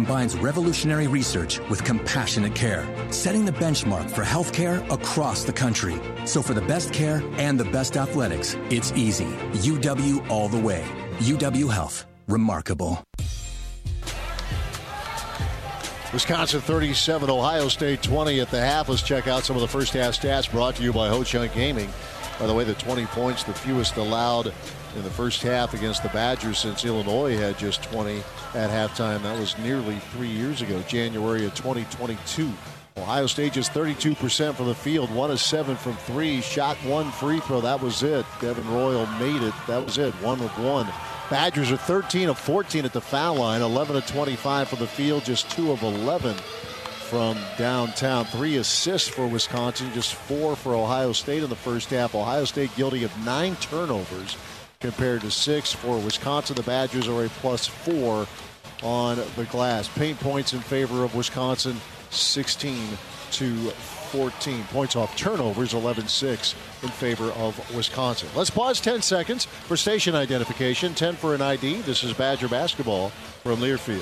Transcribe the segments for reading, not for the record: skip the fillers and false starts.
combines revolutionary research with compassionate care, setting the benchmark for healthcare across the country. So for the best care and the best athletics, it's easy. UW all the way. UW Health. Remarkable. Wisconsin 37, Ohio State 20 at the half. Let's check out some of the first half stats brought to you by Ho-Chunk Gaming. By the way, the 20 points, the fewest allowed in the first half against the Badgers since Illinois had just 20 at halftime. That was nearly 3 years ago, January of 2022. Ohio State just 32% from the field, 1 of 7 from 3, shot 1 free throw. That was it. Devin Royal made it. That was it. 1 of 1. Badgers are 13 of 14 at the foul line, 11 of 25 from the field, just 2 of 11 from downtown. 3 assists for Wisconsin, just 4 for Ohio State in the first half. Ohio State guilty of 9 turnovers compared to 6 for Wisconsin. The Badgers are a +4 on the glass. Paint points in favor of Wisconsin, 16-14. Points off turnovers, 11-6 in favor of Wisconsin. Let's pause 10 seconds for station identification. 10 for an ID. This is Badger basketball from Learfield.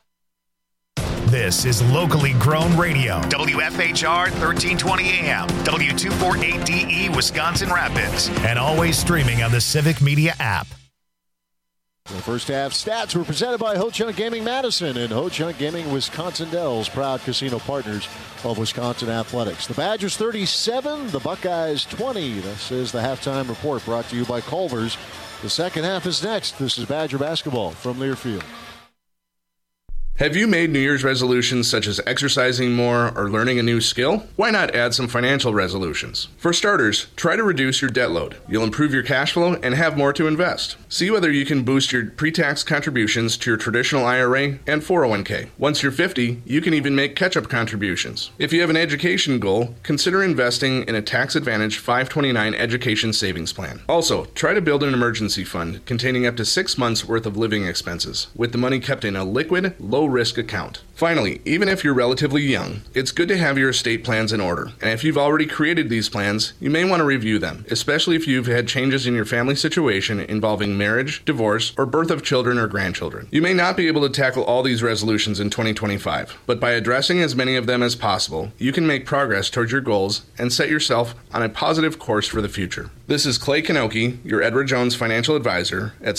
This is locally grown radio. WFHR 1320 AM, W248DE, Wisconsin Rapids. And always streaming on the Civic Media app. The first half stats were presented by Ho-Chunk Gaming Madison and Ho-Chunk Gaming Wisconsin Dells, proud casino partners of Wisconsin Athletics. The Badgers 37, the Buckeyes 20. This is the halftime report brought to you by Culver's. The second half is next. This is Badger basketball from Learfield. Have you made New Year's resolutions such as exercising more or learning a new skill? Why not add some financial resolutions? For starters, try to reduce your debt load. You'll improve your cash flow and have more to invest. See whether you can boost your pre-tax contributions to your traditional IRA and 401k. Once you're 50, you can even make catch-up contributions. If you have an education goal, consider investing in a tax-advantaged 529 education savings plan. Also, try to build an emergency fund containing up to 6 months' worth of living expenses, with the money kept in a liquid, low-risk account. Finally, even if you're relatively young, it's good to have your estate plans in order. And if you've already created these plans, you may want to review them, especially if you've had changes in your family situation involving marriage, divorce, or birth of children or grandchildren. You may not be able to tackle all these resolutions in 2025, but by addressing as many of them as possible, you can make progress towards your goals and set yourself on a positive course for the future. This is Clay Kanoki, your Edward Jones financial advisor at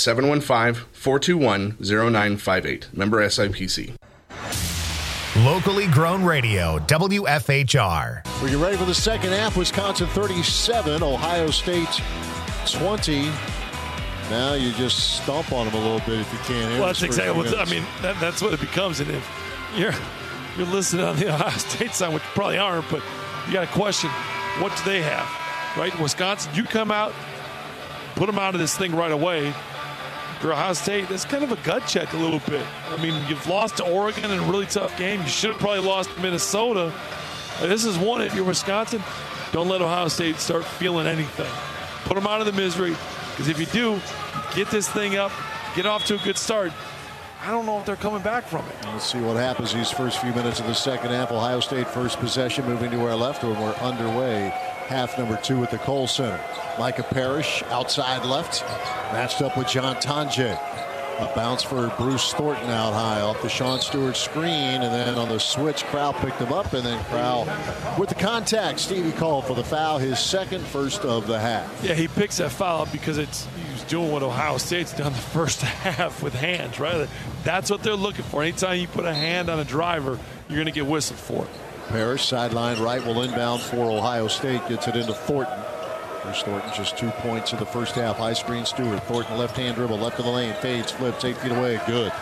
715-421-0958. Member SIPC. Locally grown radio, WFHR. We get ready for the second half. Wisconsin 37, Ohio State 20. Now you just stomp on them a little bit if you can't. Well, that's exactly what I mean. That's what it becomes. And if you're listening on the Ohio State side, which you probably aren't, but you got to question, what do they have, right? Wisconsin, you come out, put them out of this thing right away. For Ohio State, that's kind of a gut check a little bit. I mean, you've lost to Oregon in a really tough game. You should have probably lost to Minnesota. This is one. If you're Wisconsin, don't let Ohio State start feeling anything. Put them out of the misery, because if you do, get this thing up, get off to a good start, I don't know if they're coming back from it. Let's see what happens these first few minutes of the second half. Ohio State first possession, moving to our left when we're underway. Half number 2 at the Kohl Center. Micah Parrish outside left, matched up with John Tonje. A bounce for Bruce Thornton out high off the Sean Stewart screen, and then on the switch, Crowell picked him up, and then Crowell with the contact. Stevie called for the foul, his second, first of the half. Yeah, he picks that foul up because he was doing what Ohio State's done the first half with hands, right? That's what they're looking for. Anytime you put a hand on a driver, you're going to get whistled for it. Parrish, sideline right, will inbound for Ohio State, gets it into Thornton. Bruce Thornton just 2 points in the first half. High screen Stewart. Thornton left-hand dribble, left of the lane, fades, flips, 8 feet away, good.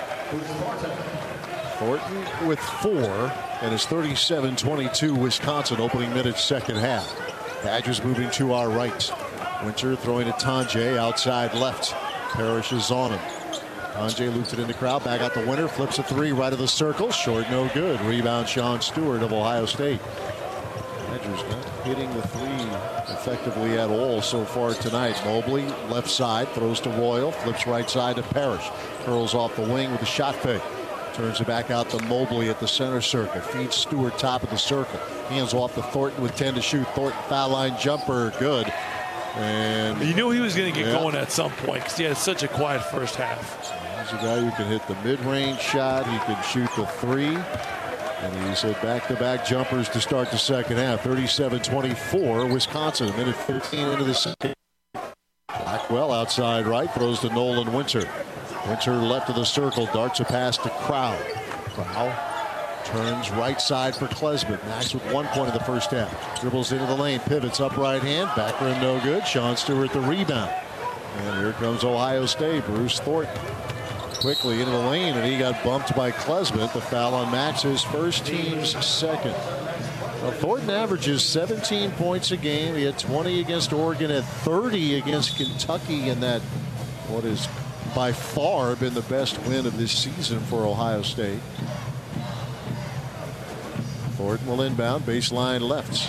Thornton with 4, and it's 37-22 Wisconsin opening minutes second half. Badgers moving to our right. Winter throwing to Tonje outside left. Parrish is on him. Tonje loops it in the crowd, back out the Winter, flips a 3 right of the circle, short, no good. Rebound Sean Stewart of Ohio State. Badgers not hitting the 3 effectively at all so far tonight. Mobley left side, throws to Royal, flips right side to Parrish. Curls off the wing with a shot fake. Turns it back out to Mobley at the center circle. Feeds Stewart top of the circle. Hands off to Thornton with 10 to shoot. Thornton foul line jumper, good. And you knew he was going to get going at some point because he had such a quiet first half. He's a guy who can hit the mid-range shot. He can shoot the three. And he's had back-to-back jumpers to start the second half. 37-24, Wisconsin. A minute 15 into the second. Blackwell outside right, throws to Nolan Winter. Winter left of the circle, darts a pass to Crowell. Crowell turns right side for Klesmit. Max with 1 point in the first half. Dribbles into the lane, pivots up right hand. Back rim no good. Sean Stewart the rebound. And here comes Ohio State. Bruce Thornton quickly into the lane, and he got bumped by Klesmit. The foul on Max, his first, team's second. Well, Thornton averages 17 points a game. He had 20 against Oregon, had 30 against Kentucky in that what is by far been the best win of this season for Ohio State. Thornton will inbound, baseline left.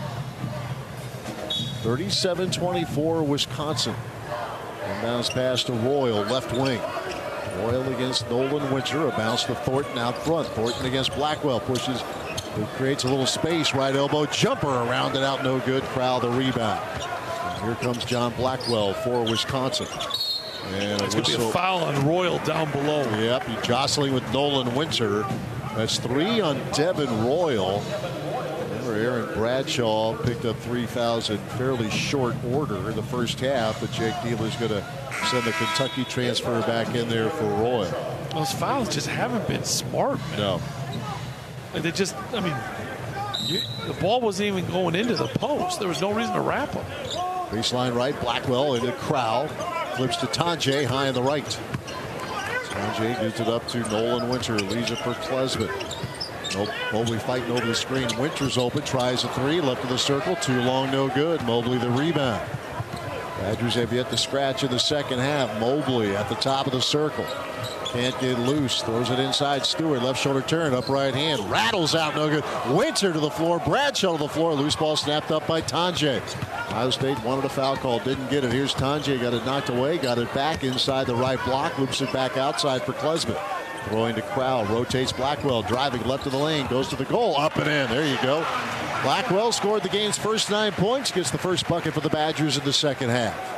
37-24 Wisconsin. Inbounds pass to Royal, left wing. Royal against Nolan Winter, a bounce to Thornton out front. Thornton against Blackwell, pushes, creates a little space, right elbow jumper, around it out, no good. Crowell the rebound. And here comes John Blackwell for Wisconsin. And it's going to be a foul on Royal down below. Yep, he's jostling with Nolan Winter. That's 3 on Devin Royal. Remember, Aaron Bradshaw picked up 3 fouls in fairly short order in the first half, but Jake Dealer's going to send the Kentucky transfer back in there for Royal. Those fouls just haven't been smart, man. No. Like they just, I mean, the ball wasn't even going into the post. There was no reason to wrap them. Baseline right, Blackwell into Crowell. Flips to Tanjay, high on the right. Tanjay gives it up to Nolan Winter. Leaves it for Klesmit. Mobley fighting over the screen. Winter's open, tries a three, left of the circle, too long, no good. Mobley the rebound. Badgers have yet to scratch in the second half. Mobley at the top of the circle. Can't get loose. Throws it inside Stewart. Left shoulder turn. Up right hand. Rattles out. No good. Winter to the floor. Bradshaw to the floor. Loose ball snapped up by Tanjay. Ohio State wanted a foul call. Didn't get it. Here's Tanjay. Got it knocked away. Got it back inside the right block. Loops it back outside for Klesmit. Throwing to Crowell. Rotates Blackwell. Driving left of the lane. Goes to the goal. Up and in. There you go. Blackwell scored the game's first 9 points. Gets the first bucket for the Badgers in the second half.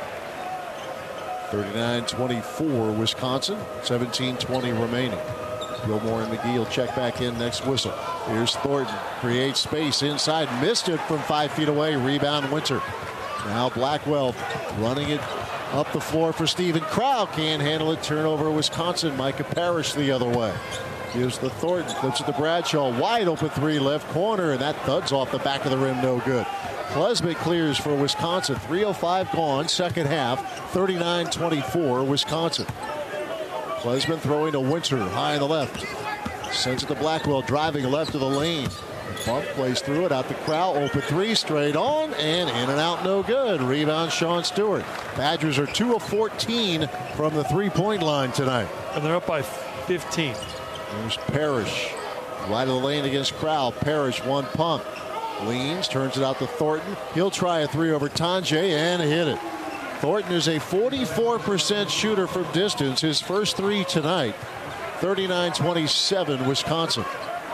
39-24 Wisconsin. 17:20 remaining. Gilmore and McGee will check back in next whistle. Here's Thornton. Creates space inside. Missed it from 5 feet away. Rebound Winter. Now Blackwell running it up the floor for Stephen Crowell. Can't handle it. Turnover Wisconsin. Micah Parrish the other way. Gives the Thornton. Flips it to Bradshaw. Wide open three left corner. And that thuds off the back of the rim. No good. Klesmit clears for Wisconsin. 3:05 gone. Second half. 39-24 Wisconsin. Klesmit throwing to Winter. High on the left. Sends it to Blackwell. Driving left of the lane. Bump plays through it. Out the Crowell. Open three. Straight on. And in and out. No good. Rebound Sean Stewart. Badgers are 2 of 14 from the three-point line tonight. And they're up by 15. There's Parrish. Right of the lane against Crowell. Parrish one pump. Leans, turns it out to Thornton. He'll try a three over Tanjay and hit it. Thornton is a 44% shooter from distance. His first three tonight. 39-27 Wisconsin.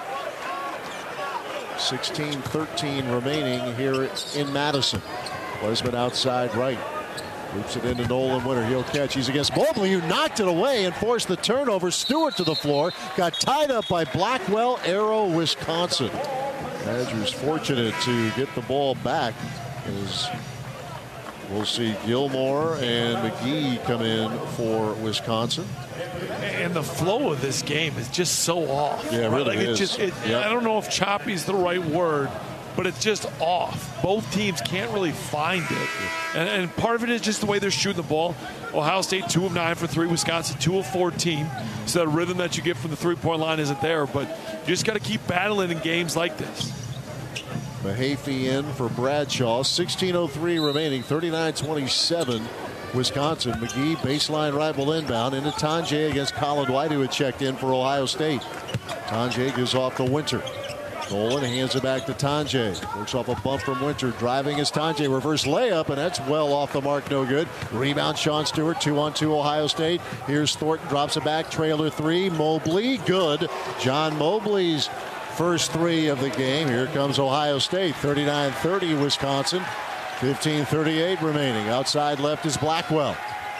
16-13 remaining here in Madison. Klesmit outside right. Loops it into Nolan Winter. He'll catch. He's against Mobley, who knocked it away and forced the turnover. Stewart to the floor. Got tied up by Blackwell. Arrow, Wisconsin. Badgers fortunate to get the ball back as we'll see Gilmore and McGee come in for Wisconsin. And the flow of this game is just so off. Yeah, it really is. Yep. I don't know if choppy is the right word, but it's just off. Both teams can't really find it. And part of it is just the way they're shooting the ball. Ohio State 2 of 9 for 3, Wisconsin 2 of 14. So that rhythm that you get from the three-point line isn't there, but you just got to keep battling in games like this. Mahaffey in for Bradshaw. 16:03 remaining. 39-27 Wisconsin. McGee baseline right will inbound into Tanjay against Colin White, who had checked in for Ohio State. Tanjay gives off to Winter. Nolan hands it back to Tanjay. Works off a bump from Winter. Driving is Tanjay. Reverse layup, and that's well off the mark. No good. Rebound Sean Stewart. 2-on-2 Ohio State. Here's Thornton. Drops it back. Trailer three. Mobley. Good. John Mobley's first three of the game. Here comes Ohio State. 39-30 Wisconsin. 15:38 remaining. Outside left is Blackwell.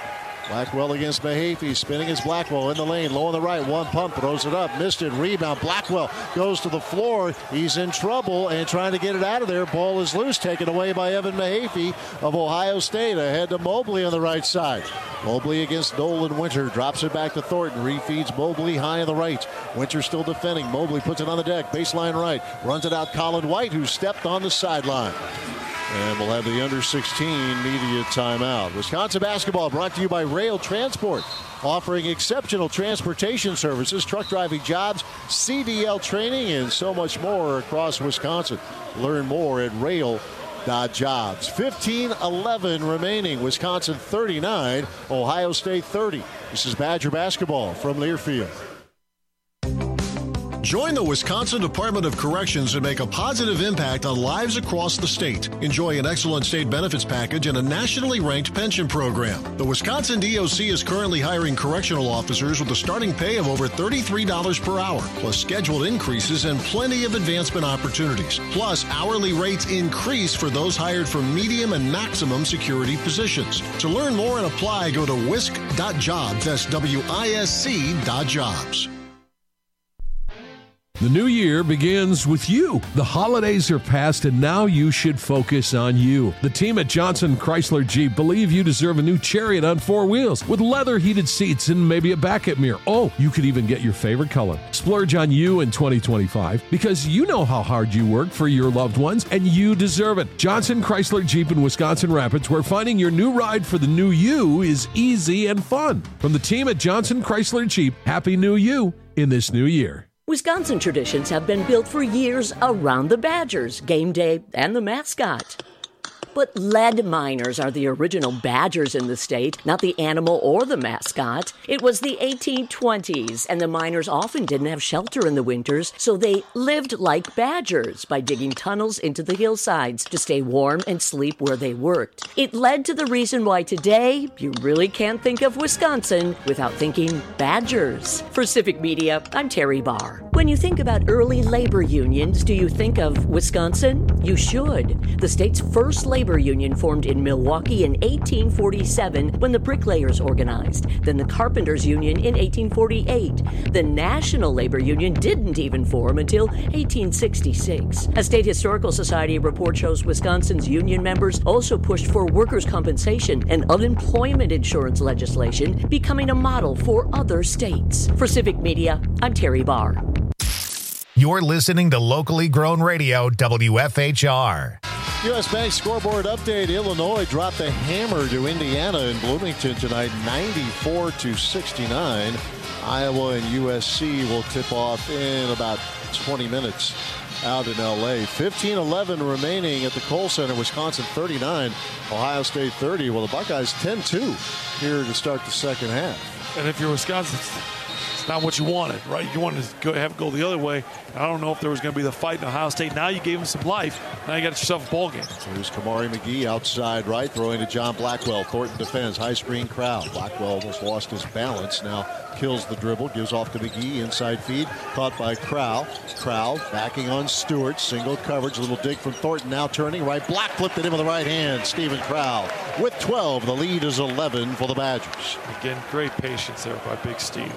Blackwell against Mahaffey. Spinning is Blackwell in the lane. Low on the right. One pump. Throws it up. Missed it. Rebound. Blackwell goes to the floor. He's in trouble and trying to get it out of there. Ball is loose. Taken away by Evan Mahaffey of Ohio State. Ahead to Mobley on the right side. Mobley against Nolan Winter. Drops it back to Thornton. Refeeds Mobley high on the right. Winter still defending. Mobley puts it on the deck. Baseline right. Runs it out Colin White, who stepped on the sideline. And we'll have the under-16 media timeout. Wisconsin basketball brought to you by Rail Transport, offering exceptional transportation services, truck driving jobs, CDL training, and so much more across Wisconsin. Learn more at rail.jobs. 15-11 remaining. Wisconsin 39, Ohio State 30. This is Badger basketball from Learfield. Join the Wisconsin Department of Corrections and make a positive impact on lives across the state. Enjoy an excellent state benefits package and a nationally ranked pension program. The Wisconsin DOC is currently hiring correctional officers with a starting pay of over $33 per hour, plus scheduled increases and plenty of advancement opportunities. Plus, hourly rates increase for those hired for medium and maximum security positions. To learn more and apply, go to wisc.jobs. That's WISC.jobs. The new year begins with you. The holidays are past and now you should focus on you. The team at Johnson Chrysler Jeep believe you deserve a new Chariot on 4 wheels with leather heated seats and maybe a backup mirror. Oh, you could even get your favorite color. Splurge on you in 2025 because you know how hard you work for your loved ones and you deserve it. Johnson Chrysler Jeep in Wisconsin Rapids, where finding your new ride for the new you is easy and fun. From the team at Johnson Chrysler Jeep, Happy New You in this new year. Wisconsin traditions have been built for years around the Badgers, game day, and the mascot. But lead miners are the original Badgers in the state, not the animal or the mascot. It was the 1820s, and the miners often didn't have shelter in the winters, so they lived like badgers by digging tunnels into the hillsides to stay warm and sleep where they worked. It led to the reason why today you really can't think of Wisconsin without thinking Badgers. For Civic Media, I'm Terry Barr. When you think about early labor unions, do you think of Wisconsin? You should. The state's first labor union formed in Milwaukee in 1847 when the bricklayers organized, then the carpenters union in 1848. The National Labor Union didn't even form until 1866. A State Historical Society report shows Wisconsin's union members also pushed for workers' compensation and unemployment insurance legislation, becoming a model for other states. For Civic Media, I'm Terry Barr. You're listening to locally grown radio, WFHR. U.S. Bank scoreboard update. Illinois dropped a hammer to Indiana in Bloomington tonight, 94-69. Iowa and USC will tip off in about 20 minutes out in L.A. 15-11 remaining at the Kohl Center. Wisconsin 39, Ohio State 30. Well, the Buckeyes 10-2 here to start the second half. And if you're Wisconsin, it's not what you wanted, right? You wanted to have it go the other way. I don't know if there was going to be the fight in Ohio State. Now you gave them some life. Now you got yourself a ball game. So here's Kamari McGee outside right, throwing to John Blackwell. Thornton defends, high screen crowd. Blackwell almost lost his balance. Now kills the dribble, gives off to McGee, inside feed, caught by Crowell. Crowell backing on Stewart, single coverage, little dig from Thornton, now turning right, block flipped it in with the right hand. Stephen Crowell with 12. The lead is 11 for the Badgers. Again, great patience there by Big Steve.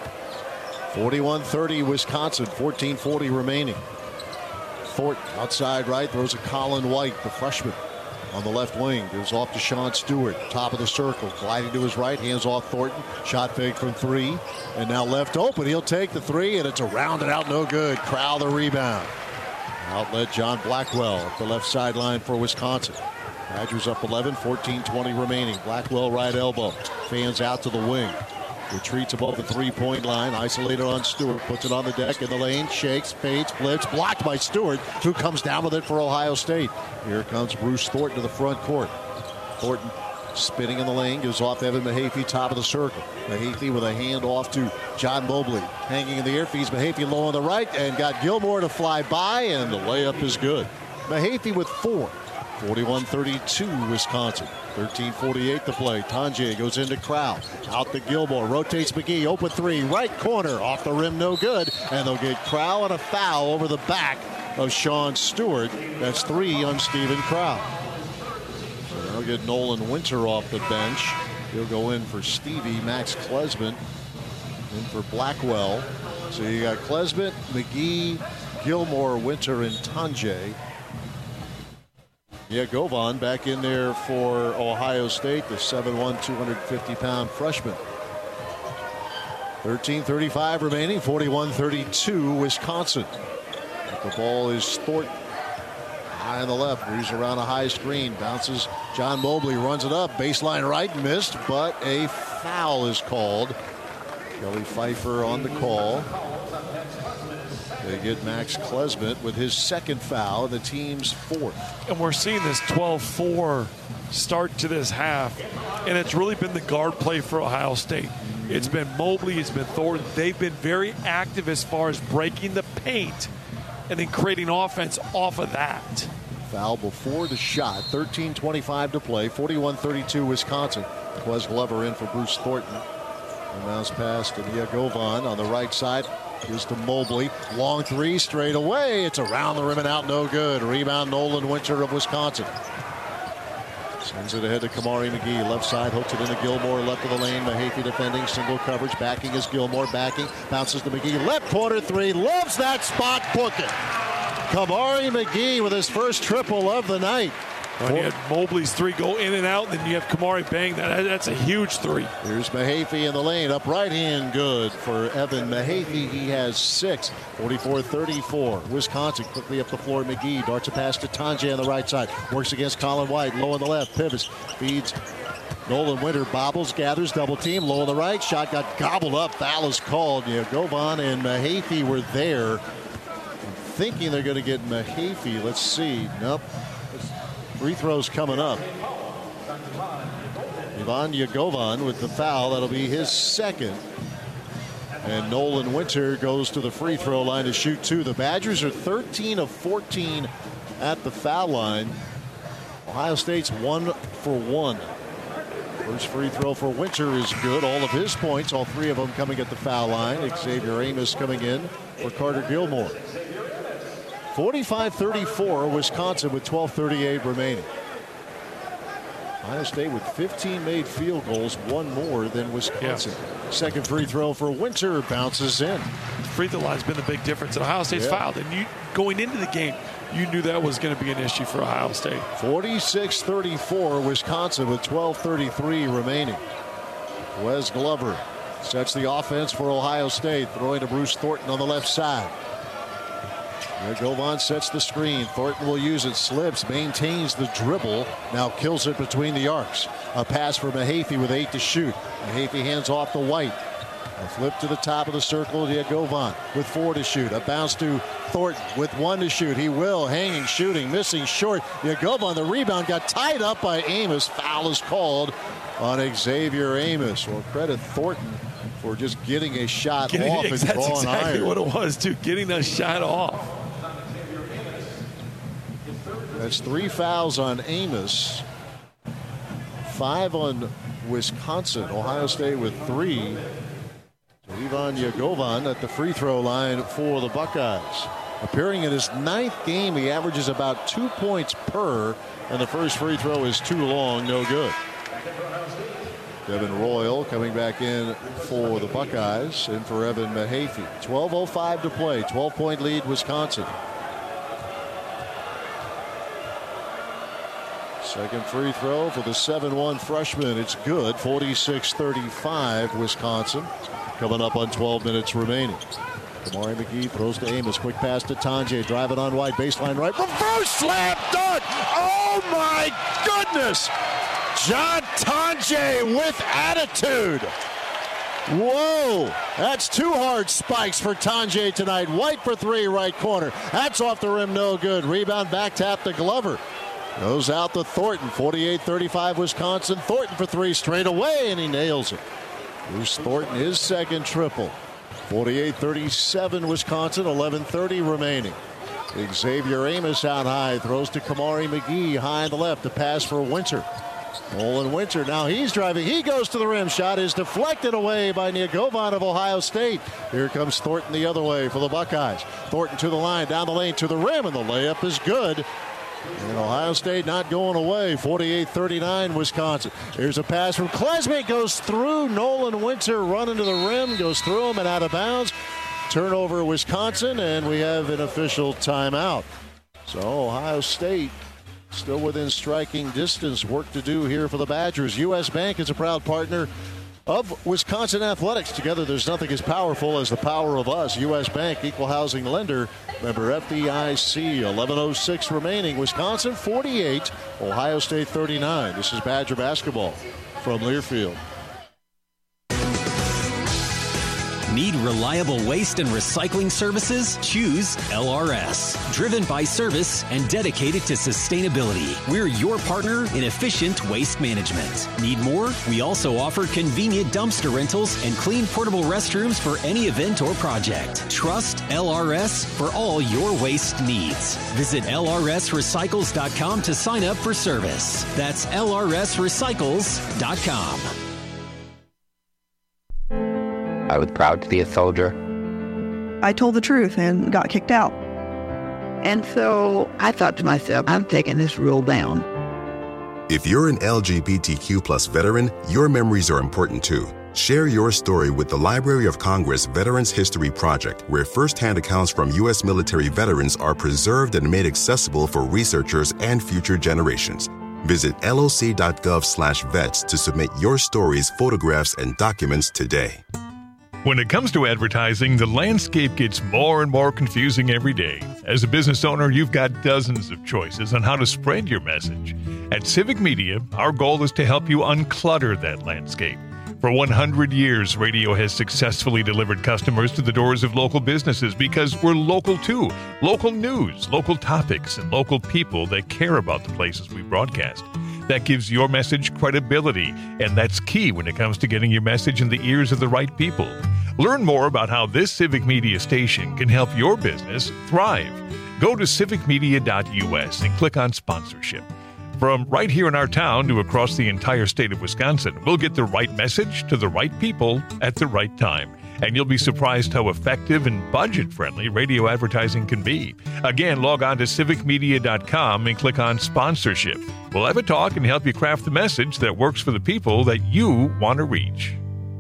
41-30 Wisconsin, 14:40 remaining. Thornton outside right, throws a Colin White, the freshman, on the left wing. Gives off to Sean Stewart, top of the circle, gliding to his right, hands off Thornton. Shot fake from three, and now left open. He'll take the three, and it's a rounded out, no good. Crowell the rebound. Outlet John Blackwell at the left sideline for Wisconsin. Badgers up 11, 14:20 remaining. Blackwell right elbow, fans out to the wing. Retreats above the three-point line, isolated on Stewart, puts it on the deck in the lane, shakes, fades, flips, blocked by Stewart, who comes down with it for Ohio State. Here comes Bruce Thornton to the front court. Thornton spinning in the lane, gives off Evan Mahaffey, top of the circle. Mahaffey with a hand off to John Mobley, hanging in the air, feeds Mahaffey low on the right, and got Gilmore to fly by, and the layup is good. Mahaffey with 4. 41-32 Wisconsin. 13:48 to play. Tangier goes into Crowell. Out to Gilmore. Rotates McGee. Open three. Right corner. Off the rim. No good. And they'll get Crowell and a foul over the back of Sean Stewart. That's 3 on Stephen Crowell. So they'll get Nolan Winter off the bench. He'll go in for Stevie. Max Klesmit in for Blackwell. So you got Klesmit, McGee, Gilmore, Winter, and Tonje. Yeah, Govan back in there for Ohio State, the 7'1", 250-pound freshman. 13:35 remaining, 41-32 Wisconsin. The ball is Thornton. High on the left, moves around a high screen, bounces. John Mobley runs it up, baseline right, missed, but a foul is called. Kelly Pfeiffer on the call. They get Max Klesmit with his second foul, the team's fourth. And we're seeing this 12-4 start to this half, and it's really been the guard play for Ohio State. It's been Mobley, it's been Thornton. They've been very active as far as breaking the paint and then creating offense off of that. Foul before the shot, 13:25 to play, 41-32 Wisconsin. Wes Glover in for Bruce Thornton. And bounce pass to Govan on the right side. Gives to Mobley. Long three straight away. It's around the rim and out, no good. Rebound Nolan Winter of Wisconsin. Sends it ahead to Kamari McGee. Left side, hooks it into Gilmore. Left of the lane. Mahaffey defending. Single coverage. Backing is Gilmore. Backing. Bounces to McGee. Left corner three. Loves that spot. Book it. Kamari McGee with his first triple of the night. And you had Mobley's three go in and out, and then you have Kamari bang that. That's a huge three. Here's Mahaffey in the lane. Up right hand good for Evan Mahaffey. He has 6. 44-34. Wisconsin quickly up the floor. McGee darts a pass to Tonje on the right side. Works against Colin White. Low on the left. Pivots. Feeds. Nolan Winter bobbles, gathers, double team. Low on the right. Shot got gobbled up. Foul is called. Govan and Mahaffey were there. Thinking they're going to get Mahaffey. Let's see. Nope. Free throws coming up. Ivan Govan with the foul. That'll be his second. And Nolan Winter goes to the free throw line to shoot 2. The Badgers are 13 of 14 at the foul line. Ohio State's 1 for 1. First free throw for Winter is good. All of his points, all 3 of them coming at the foul line. Xavier Amos coming in for Carter Gilmore. 45-34 Wisconsin with 12:38 remaining. Ohio State with 15 made field goals, 1 more than Wisconsin. Yeah. Second free throw for Winter bounces in. Free throw line's been the big difference. Ohio State's fouled, and going into the game, you knew that was going to be an issue for Ohio State. 46-34 Wisconsin with 12:33 remaining. Wes Glover sets the offense for Ohio State, throwing to Bruce Thornton on the left side. Govan sets the screen. Thornton will use it. Slips. Maintains the dribble. Now kills it between the arcs. A pass for Mahaffey with 8 to shoot. Mahaffey hands off to White. A flip to the top of the circle. Govan with 4 to shoot. A bounce to Thornton with 1 to shoot. He will. Hanging, shooting, missing short. Govan, the rebound, got tied up by Amos. Foul is called on Xavier Amos. Well, credit Thornton for just getting a shot off and that's drawing exactly iron. What it was, too. Getting a shot off. That's 3 fouls on Amos, 5 on Wisconsin. Ohio State with 3. So Ivan Govan at the free throw line for the Buckeyes. Appearing in his 9th game, he averages about 2 points per, and the first free throw is too long, no good. Devin Royal coming back in for the Buckeyes, in for Evan Mahaffey. 12:05 to play, 12-point lead Wisconsin. Second free throw for the 7'1" freshman. It's good. 46-35 Wisconsin. Coming up on 12 minutes remaining. Kamari McGee throws to Amos. Quick pass to Tonje. Driving on White. Baseline right. Reverse slam dunk. Oh my goodness. John Tonje with attitude. Whoa. That's 2 hard spikes for Tonje tonight. White for 3 right corner. That's off the rim. No good. Rebound back tap to Glover. Goes out to Thornton. 48-35 Wisconsin. Thornton for 3 straight away, and he nails it. Bruce Thornton, his second triple. 48-37 Wisconsin. 11:30 remaining. Xavier Amos out high. Throws to Kamari McGee. High on the left. The pass for Winter. Nolan Winter. Now he's driving. He goes to the rim. Shot is deflected away by Govan of Ohio State. Here comes Thornton the other way for the Buckeyes. Thornton to the line. Down the lane to the rim. And the layup is good. And Ohio State not going away. 48-39 Wisconsin. Here's a pass from Klesmit. Goes through. Nolan Winter running to the rim. Goes through him and out of bounds. Turnover Wisconsin, and we have an official timeout. So Ohio State still within striking distance. Work to do here for the Badgers. U.S. Bank is a proud partner of Wisconsin Athletics. Together, there's nothing as powerful as the power of us. U.S. Bank, equal housing lender, member FDIC. 11:06 remaining. Wisconsin 48, Ohio State 39. This is Badger basketball from Learfield. Need reliable waste and recycling services? Choose LRS. Driven by service and dedicated to sustainability. We're your partner in efficient waste management. Need more? We also offer convenient dumpster rentals and clean portable restrooms for any event or project. Trust LRS for all your waste needs. Visit lrsrecycles.com to sign up for service. That's lrsrecycles.com. I was proud to be a soldier. I told the truth and got kicked out. And so I thought to myself, I'm taking this rule down. If you're an LGBTQ+ veteran, your memories are important too. Share your story with the Library of Congress Veterans History Project, where firsthand accounts from U.S. military veterans are preserved and made accessible for researchers and future generations. Visit loc.gov/vets to submit your stories, photographs, and documents today. When it comes to advertising, the landscape gets more and more confusing every day. As a business owner, you've got dozens of choices on how to spread your message. At Civic Media, our goal is to help you unclutter that landscape. For 100 years, radio has successfully delivered customers to the doors of local businesses because we're local too. Local news, local topics, and local people that care about the places we broadcast. That gives your message credibility, and that's key when it comes to getting your message in the ears of the right people. Learn more about how this Civic Media station can help your business thrive. Go to civicmedia.us and click on sponsorship. From right here in our town to across the entire state of Wisconsin, we'll get the right message to the right people at the right time. And you'll be surprised how effective and budget-friendly radio advertising can be. Again, log on to civicmedia.com and click on sponsorship. We'll have a talk and help you craft the message that works for the people that you want to reach.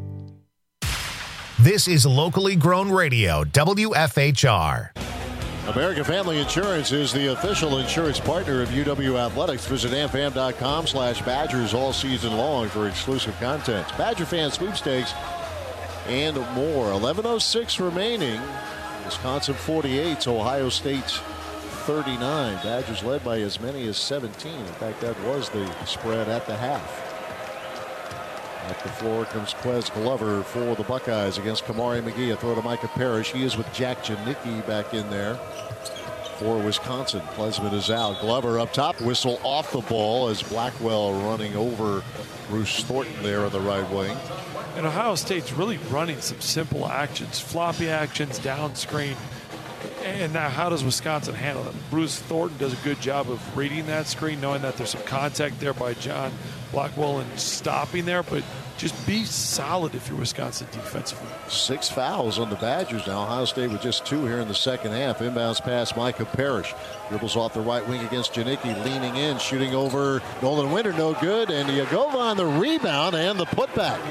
This is locally grown radio, WFHR. American Family Insurance is the official insurance partner of UW Athletics. Visit amfam.com/Badgers all season long for exclusive content. Badger fan sweepstakes and more. 11:06 remaining. Wisconsin 48, Ohio State 39. Badgers led by as many as 17. In fact, that was the spread at the half. At the floor comes Quez Glover for the Buckeyes against Kamari McGee. A throw to Micah Parrish. He is with Jack Janicki back in there for Wisconsin. Klesmit is out. Glover up top. Whistle off the ball as Blackwell running over Bruce Thornton there on the right wing. And Ohio State's really running some simple actions, floppy actions, down screen. And now how does Wisconsin handle them? Bruce Thornton does a good job of reading that screen, knowing that there's some contact there by John Blackwell and stopping there, but just be solid if you're Wisconsin defensively. 6 fouls on the Badgers now. Ohio State with just 2 here in the second half. Inbounds pass Micah Parrish. Dribbles off the right wing against Janicki, leaning in, shooting over Nolan Winter, no good. And Yagova on the rebound and the putback.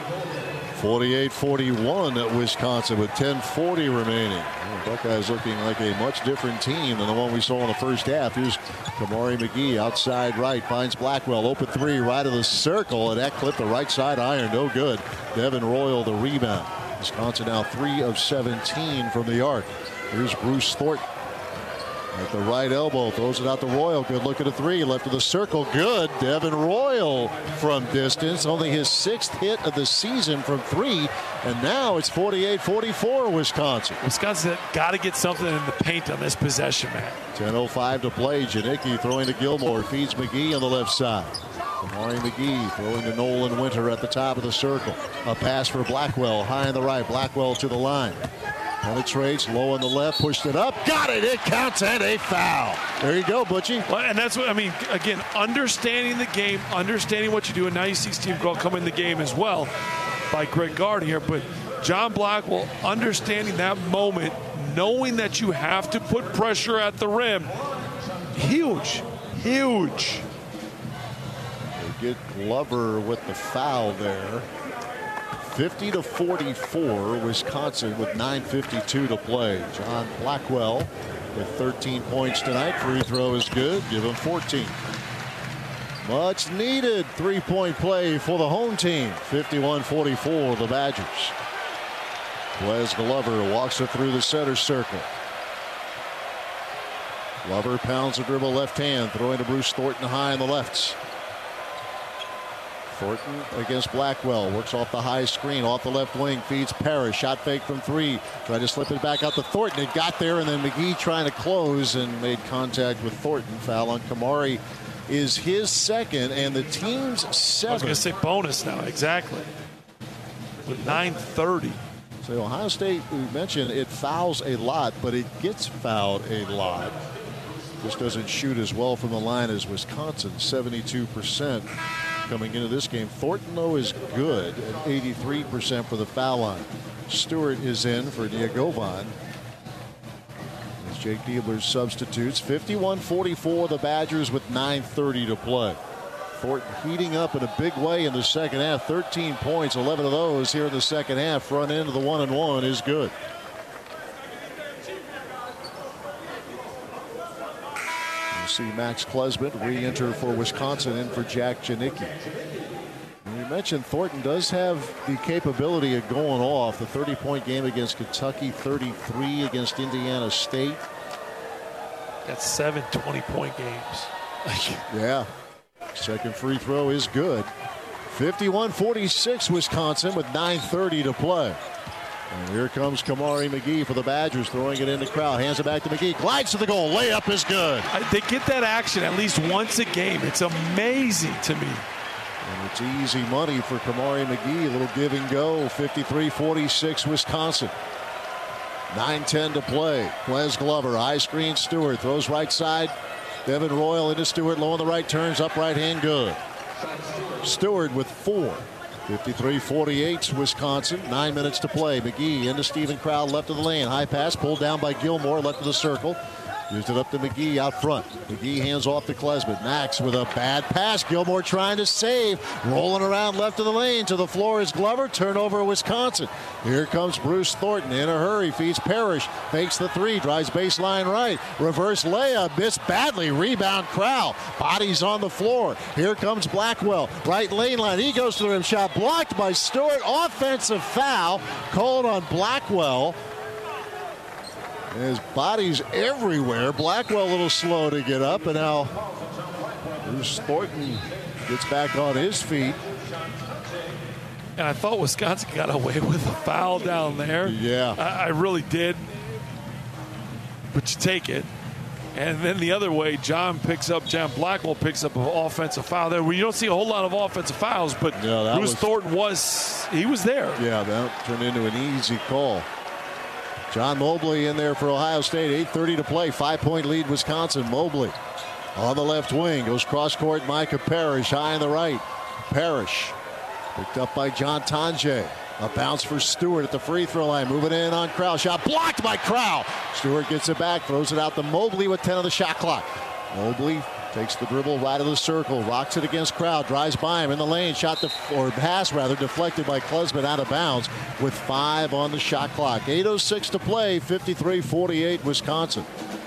48-41 at Wisconsin with 10:40 remaining. Buckeyes looking like a much different team than the one we saw in the first half. Here's Kamari McGee outside right, finds Blackwell, open three, right of the circle, and that clipped the right side iron, no good. Devin Royal the rebound. Wisconsin now 3 of 17 from the arc. Here's Bruce Thornton at the right elbow, throws it out to Royal. Good look at a three, left of the circle, good. Devin Royal from distance, only his 6th hit of the season from 3, and now it's 48-44 Wisconsin. Wisconsin got to get something in the paint on this possession, man. 10:05 to play. Janicki throwing to Gilmore, feeds McGee on the left side. Kamari McGee throwing to Nolan Winter at the top of the circle. A pass for Blackwell, high on the right. Blackwell to the line. Penetrates, low on the left, pushed it up. Got it! It counts and a foul. There you go, Butchie. Well, and that's what I mean. Again, understanding the game, understanding what you do, and now you see Steve Grohl come in the game as well by Greg Gard here. But John Blackwell understanding that moment, knowing that you have to put pressure at the rim, huge Huge. They get Glover with the foul there. 50-44, Wisconsin with 9:52 to play. John Blackwell with 13 points tonight. Free throw is good. Give him 14. Much needed three-point play for the home team. 51-44, the Badgers. Wes Glover walks it through the center circle. Glover pounds the dribble left hand, throwing to Bruce Thornton high on the left. Thornton against Blackwell, works off the high screen, off the left wing, feeds Parrish, shot fake from three, tried to slip it back out to Thornton. It got there, and then McGee trying to close and made contact with Thornton. Foul on Kamari is his second, and the team's 7th. I was going to say bonus now, exactly. With 9:30. So Ohio State, we mentioned, it fouls a lot, but it gets fouled a lot. Just doesn't shoot as well from the line as Wisconsin, 72%. Coming into this game. Thornton, though, is good at 83% for the foul line. Stewart is in for Diagovan. As Jake Diebler substitutes. 51-44, the Badgers with 9:30 to play. Thornton heating up in a big way in the second half. 13 points, 11 of those here in the second half. Front end of the 1-and-1 is good. See Max Klesmit re-enter for Wisconsin, in for Jack Janicki. We mentioned Thornton does have the capability of going off. The 30-point game against Kentucky, 33 against Indiana State. That's 7 20-point games. Yeah. Second free throw is good. 51-46 Wisconsin with 9:30 to play. And here comes Kamari McGee for the Badgers, throwing it in the crowd. Hands it back to McGee. Glides to the goal. Layup is good. They get that action at least once a game. It's amazing to me. And it's easy money for Kamari McGee. A little give and go. 53-46 Wisconsin. 9:10 to play. Wes Glover, high screen Stewart. Throws right side. Devin Royal into Stewart. Low on the right. Turns up right hand. Good. Stewart with 4. 53-48 Wisconsin. 9 minutes to play. McGee into Stephen Crowd, left of the lane. High pass pulled down by Gilmore, left of the circle. Used it up to McGee out front. McGee hands off to Klesmit. Max with a bad pass. Gilmore trying to save. Rolling around left of the lane. To the floor is Glover. Turnover Wisconsin. Here comes Bruce Thornton in a hurry. Feeds Parrish. Fakes the three. Drives baseline right. Reverse layup. Missed badly. Rebound Crowell. Bodies on the floor. Here comes Blackwell. Right lane line. He goes to the rim. Shot blocked by Stewart. Offensive foul called on Blackwell. His body's everywhere. Blackwell a little slow to get up, and now Bruce Thornton gets back on his feet. And I thought Wisconsin got away with a foul down there. Yeah. I really did. But you take it. And then the other way, John Blackwell picks up an offensive foul there. Where you don't see a whole lot of offensive fouls, but Bruce Thornton was there. Yeah, that turned into an easy call. John Mobley in there for Ohio State. 8:30 to play. 5-point lead Wisconsin. Mobley on the left wing. Goes cross court. Micah Parrish high on the right. Parrish picked up by John Tonje. A bounce for Stewart at the free throw line. Moving in on Crowell. Shot blocked by Crowell. Stewart gets it back. Throws it out to Mobley with 10 on the shot clock. Mobley takes the dribble right of the circle. Rocks it against Crowell. Drives by him in the lane. Pass deflected by Klesmit out of bounds with 5 on the shot clock. 8:06 to play. 53-48 Wisconsin.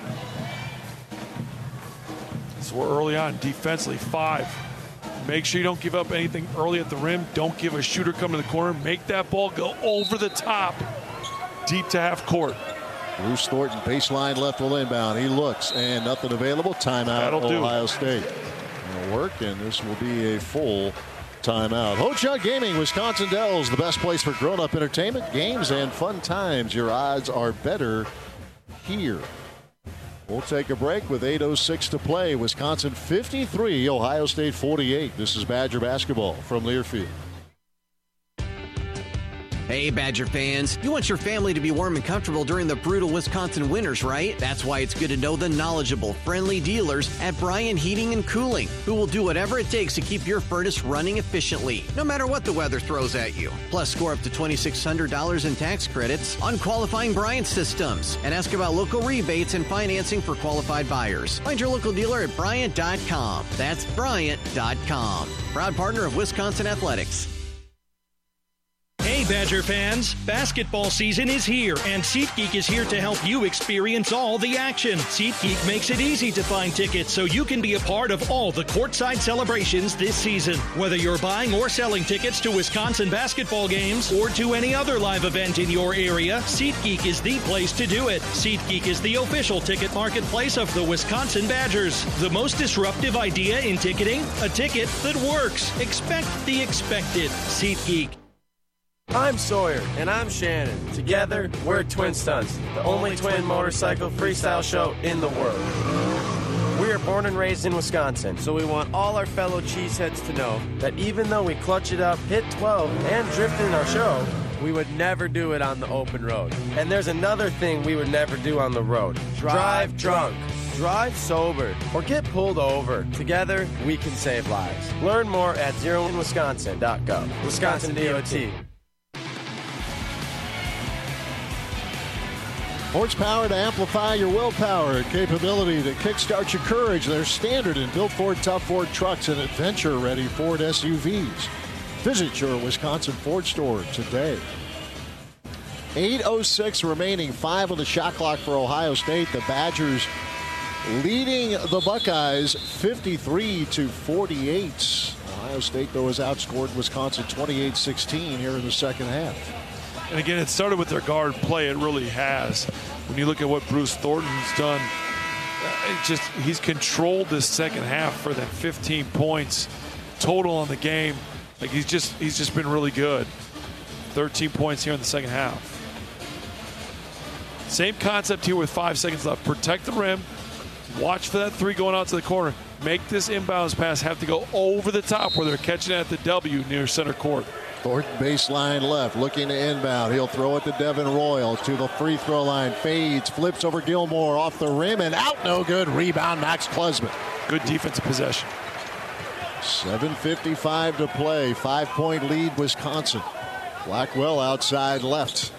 So we're early on defensively. 5. Make sure you don't give up anything early at the rim. Don't give a shooter come to the corner. Make that ball go over the top. Deep to half court. Bruce Thornton, baseline left will inbound. He looks, and nothing available. Timeout, Ohio State. It'll work, and this will be a full timeout. Ho-Chunk Gaming, Wisconsin Dells, the best place for grown-up entertainment, games, and fun times. Your odds are better here. We'll take a break with 8:06 to play. Wisconsin 53, Ohio State 48. This is Badger basketball from Learfield. Hey, Badger fans. You want your family to be warm and comfortable during the brutal Wisconsin winters, right? That's why it's good to know the knowledgeable, friendly dealers at Bryan Heating and Cooling, who will do whatever it takes to keep your furnace running efficiently, no matter what the weather throws at you. Plus, score up to $2,600 in tax credits on qualifying Bryant systems. And ask about local rebates and financing for qualified buyers. Find your local dealer at Bryant.com. That's Bryant.com. Proud partner of Wisconsin Athletics. Hey, Badger fans! Basketball season is here, and SeatGeek is here to help you experience all the action. SeatGeek makes it easy to find tickets so you can be a part of all the courtside celebrations this season. Whether you're buying or selling tickets to Wisconsin basketball games or to any other live event in your area, SeatGeek is the place to do it. SeatGeek is the official ticket marketplace of the Wisconsin Badgers. The most disruptive idea in ticketing? A ticket that works. Expect the expected. SeatGeek. I'm Sawyer. And I'm Shannon. Together, we're Twin Stunts, the only twin motorcycle freestyle show in the world. We are born and raised in Wisconsin, so we want all our fellow cheeseheads to know that even though we clutch it up, hit 12, and drift in our show, we would never do it on the open road. And there's another thing we would never do on the road. Drive drunk. Drive sober or get pulled over. Together, we can save lives. Learn more at zeroinwisconsin.gov. Wisconsin DOT. Horsepower to amplify your willpower, capability to kickstart your courage. They're standard in built Ford, tough Ford trucks and adventure-ready Ford SUVs. Visit your Wisconsin Ford store today. 8:06 remaining, 5 on the shot clock for Ohio State. The Badgers leading the Buckeyes 53-48. Ohio State, though, has outscored Wisconsin 28-16 here in the second half. And again, it started with their guard play. It really has. When you look at what Bruce Thornton's done, he's controlled this second half for that 15 points total on the game. Like he's just been really good. 13 points here in the second half. Same concept here with 5 seconds left. Protect the rim. Watch for that three going out to the corner. Make this inbounds pass have to go over the top where they're catching at the W near center court. Thornton baseline left, looking to inbound. He'll throw it to Devin Royal to the free throw line. Fades, flips over Gilmore off the rim and out. No good. Rebound, Max Klesmit. Good defensive possession. 7:55 to play. 5-point lead, Wisconsin. Blackwell outside left.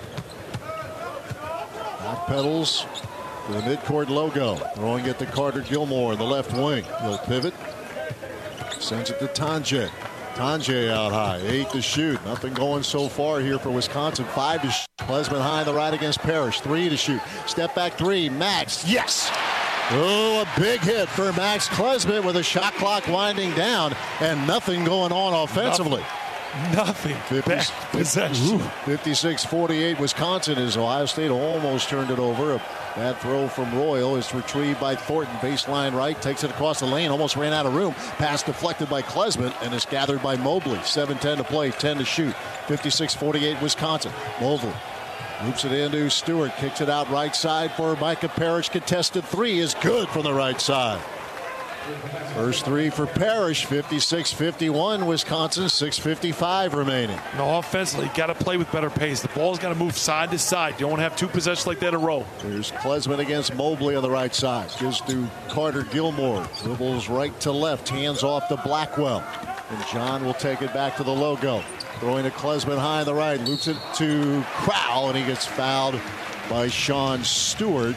Back pedals to the midcourt logo. Throwing it to Carter Gilmore in the left wing. He'll pivot. Sends it to Tanjay. Tanjay out high, 8 to shoot. Nothing going so far here for Wisconsin. 5 to shoot. Klesmit high on the right against Parrish. 3 to shoot. Step back 3. Max. Yes. Oh, a big hit for Max Klesmit with a shot clock winding down and nothing going on offensively. Nothing. Possession. 56-48 Wisconsin as Ohio State almost turned it over. A bad throw from Royal is retrieved by Thornton. Baseline right, takes it across the lane, almost ran out of room. Pass deflected by Klesmit and is gathered by Mobley. 7:10 to play, 10 to shoot. 56-48 Wisconsin. Mobley loops it into Stewart, kicks it out right side for Micah Parrish. Contested three is good from the right side. First three for Parrish, 56-51 Wisconsin, 6:55 remaining. No, offensively, got to play with better pace. The ball's got to move side to side. You don't want to have two possessions like that in a row. Here's Klesmit against Mobley on the right side. Gives to Carter Gilmore. Dribbles right to left, hands off to Blackwell. And John will take it back to the logo. Throwing to Klesmit high on the right, loops it to Crowell, and he gets fouled by Sean Stewart.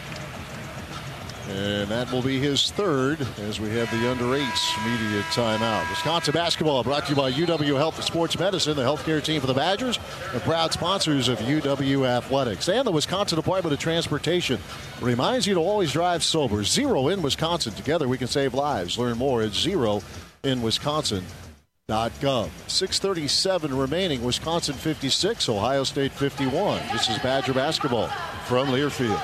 And that will be his third as we have the under-8s media timeout. Wisconsin basketball brought to you by UW Health and Sports Medicine, the healthcare team for the Badgers, and proud sponsors of UW Athletics. And the Wisconsin Department of Transportation reminds you to always drive sober. Zero in Wisconsin. Together we can save lives. Learn more at zeroinwisconsin.gov. 6:37 remaining. Wisconsin 56, Ohio State 51. This is Badger basketball from Learfield.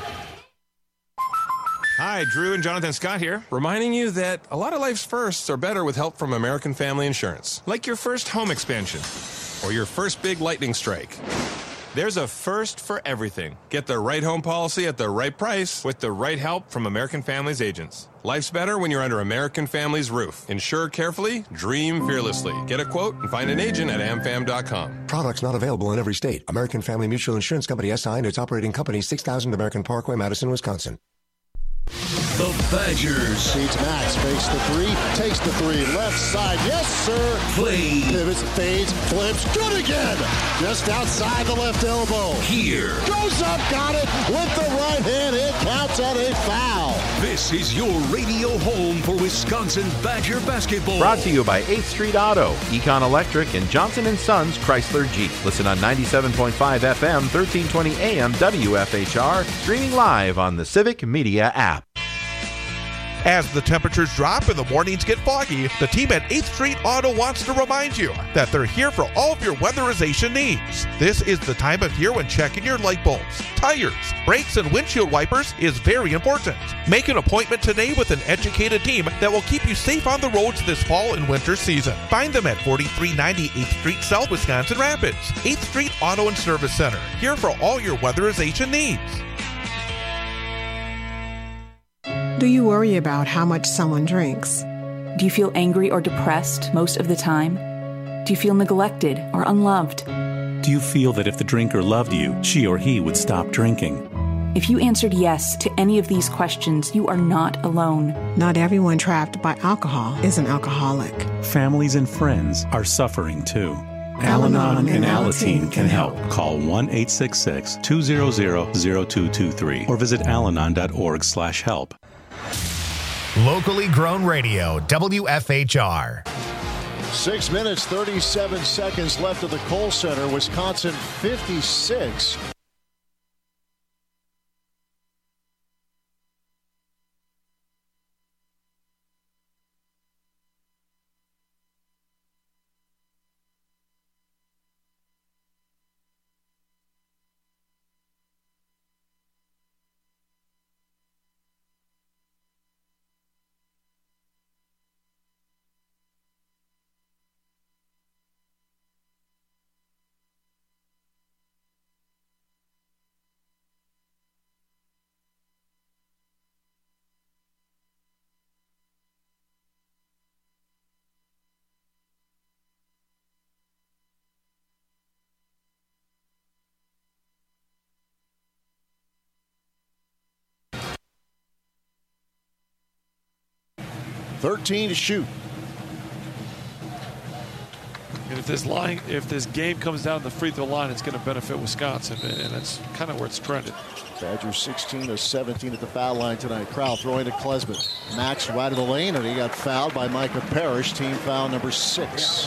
Hi, Drew and Jonathan Scott here, reminding you that a lot of life's firsts are better with help from American Family Insurance. Like your first home expansion, or your first big lightning strike, There's a first for everything. Get the right home policy at the right price with the right help from American Families agents. Life's better when you're under American Families' roof. Insure carefully, dream fearlessly. Get a quote and find an agent at amfam.com. Products not available in every state. American Family Mutual Insurance Company SI and its operating company 6000 American Parkway, Madison, Wisconsin. The Badgers. Feeds Max, fakes the three, takes the three, left side, yes sir. Play. Pivots, fades, flips, good again. Just outside the left elbow. Here. Goes up, got it, with the right hand, it counts on a foul. This is your radio home for Wisconsin Badger basketball. Brought to you by 8th Street Auto, Econ Electric, and Johnson & Sons Chrysler Jeep. Listen on 97.5 FM, 1320 AM, WFHR, streaming live on the Civic Media app. As the temperatures drop and the mornings get foggy, the team at 8th Street Auto wants to remind you that they're here for all of your weatherization needs. This is the time of year when checking your light bulbs, tires, brakes, and windshield wipers is very important. Make an appointment today with an educated team that will keep you safe on the roads this fall and winter season. Find them at 4390 8th Street South, Wisconsin Rapids. 8th Street Auto and Service Center, here for all your weatherization needs. Do you worry about how much someone drinks? Do you feel angry or depressed most of the time? Do you feel neglected or unloved? Do you feel that if the drinker loved you, she or he would stop drinking? If you answered yes to any of these questions, you are not alone. Not everyone trapped by alcohol is an alcoholic. Families and friends are suffering too. Al-Anon and Alateen can help. Call 1-866-200-0223 or visit alanon.org/help. Locally grown radio, WFHR. 6 minutes, 37 seconds left at the Kohl Center. Wisconsin 56. .13 to shoot. And if this game comes down to the free throw line, it's going to benefit Wisconsin, and that's kind of where it's trended. Badgers 16 to 17 at the foul line tonight. Crowell throwing to Klesmit. Max right of the lane, and he got fouled by Micah Parrish. Team foul number 6.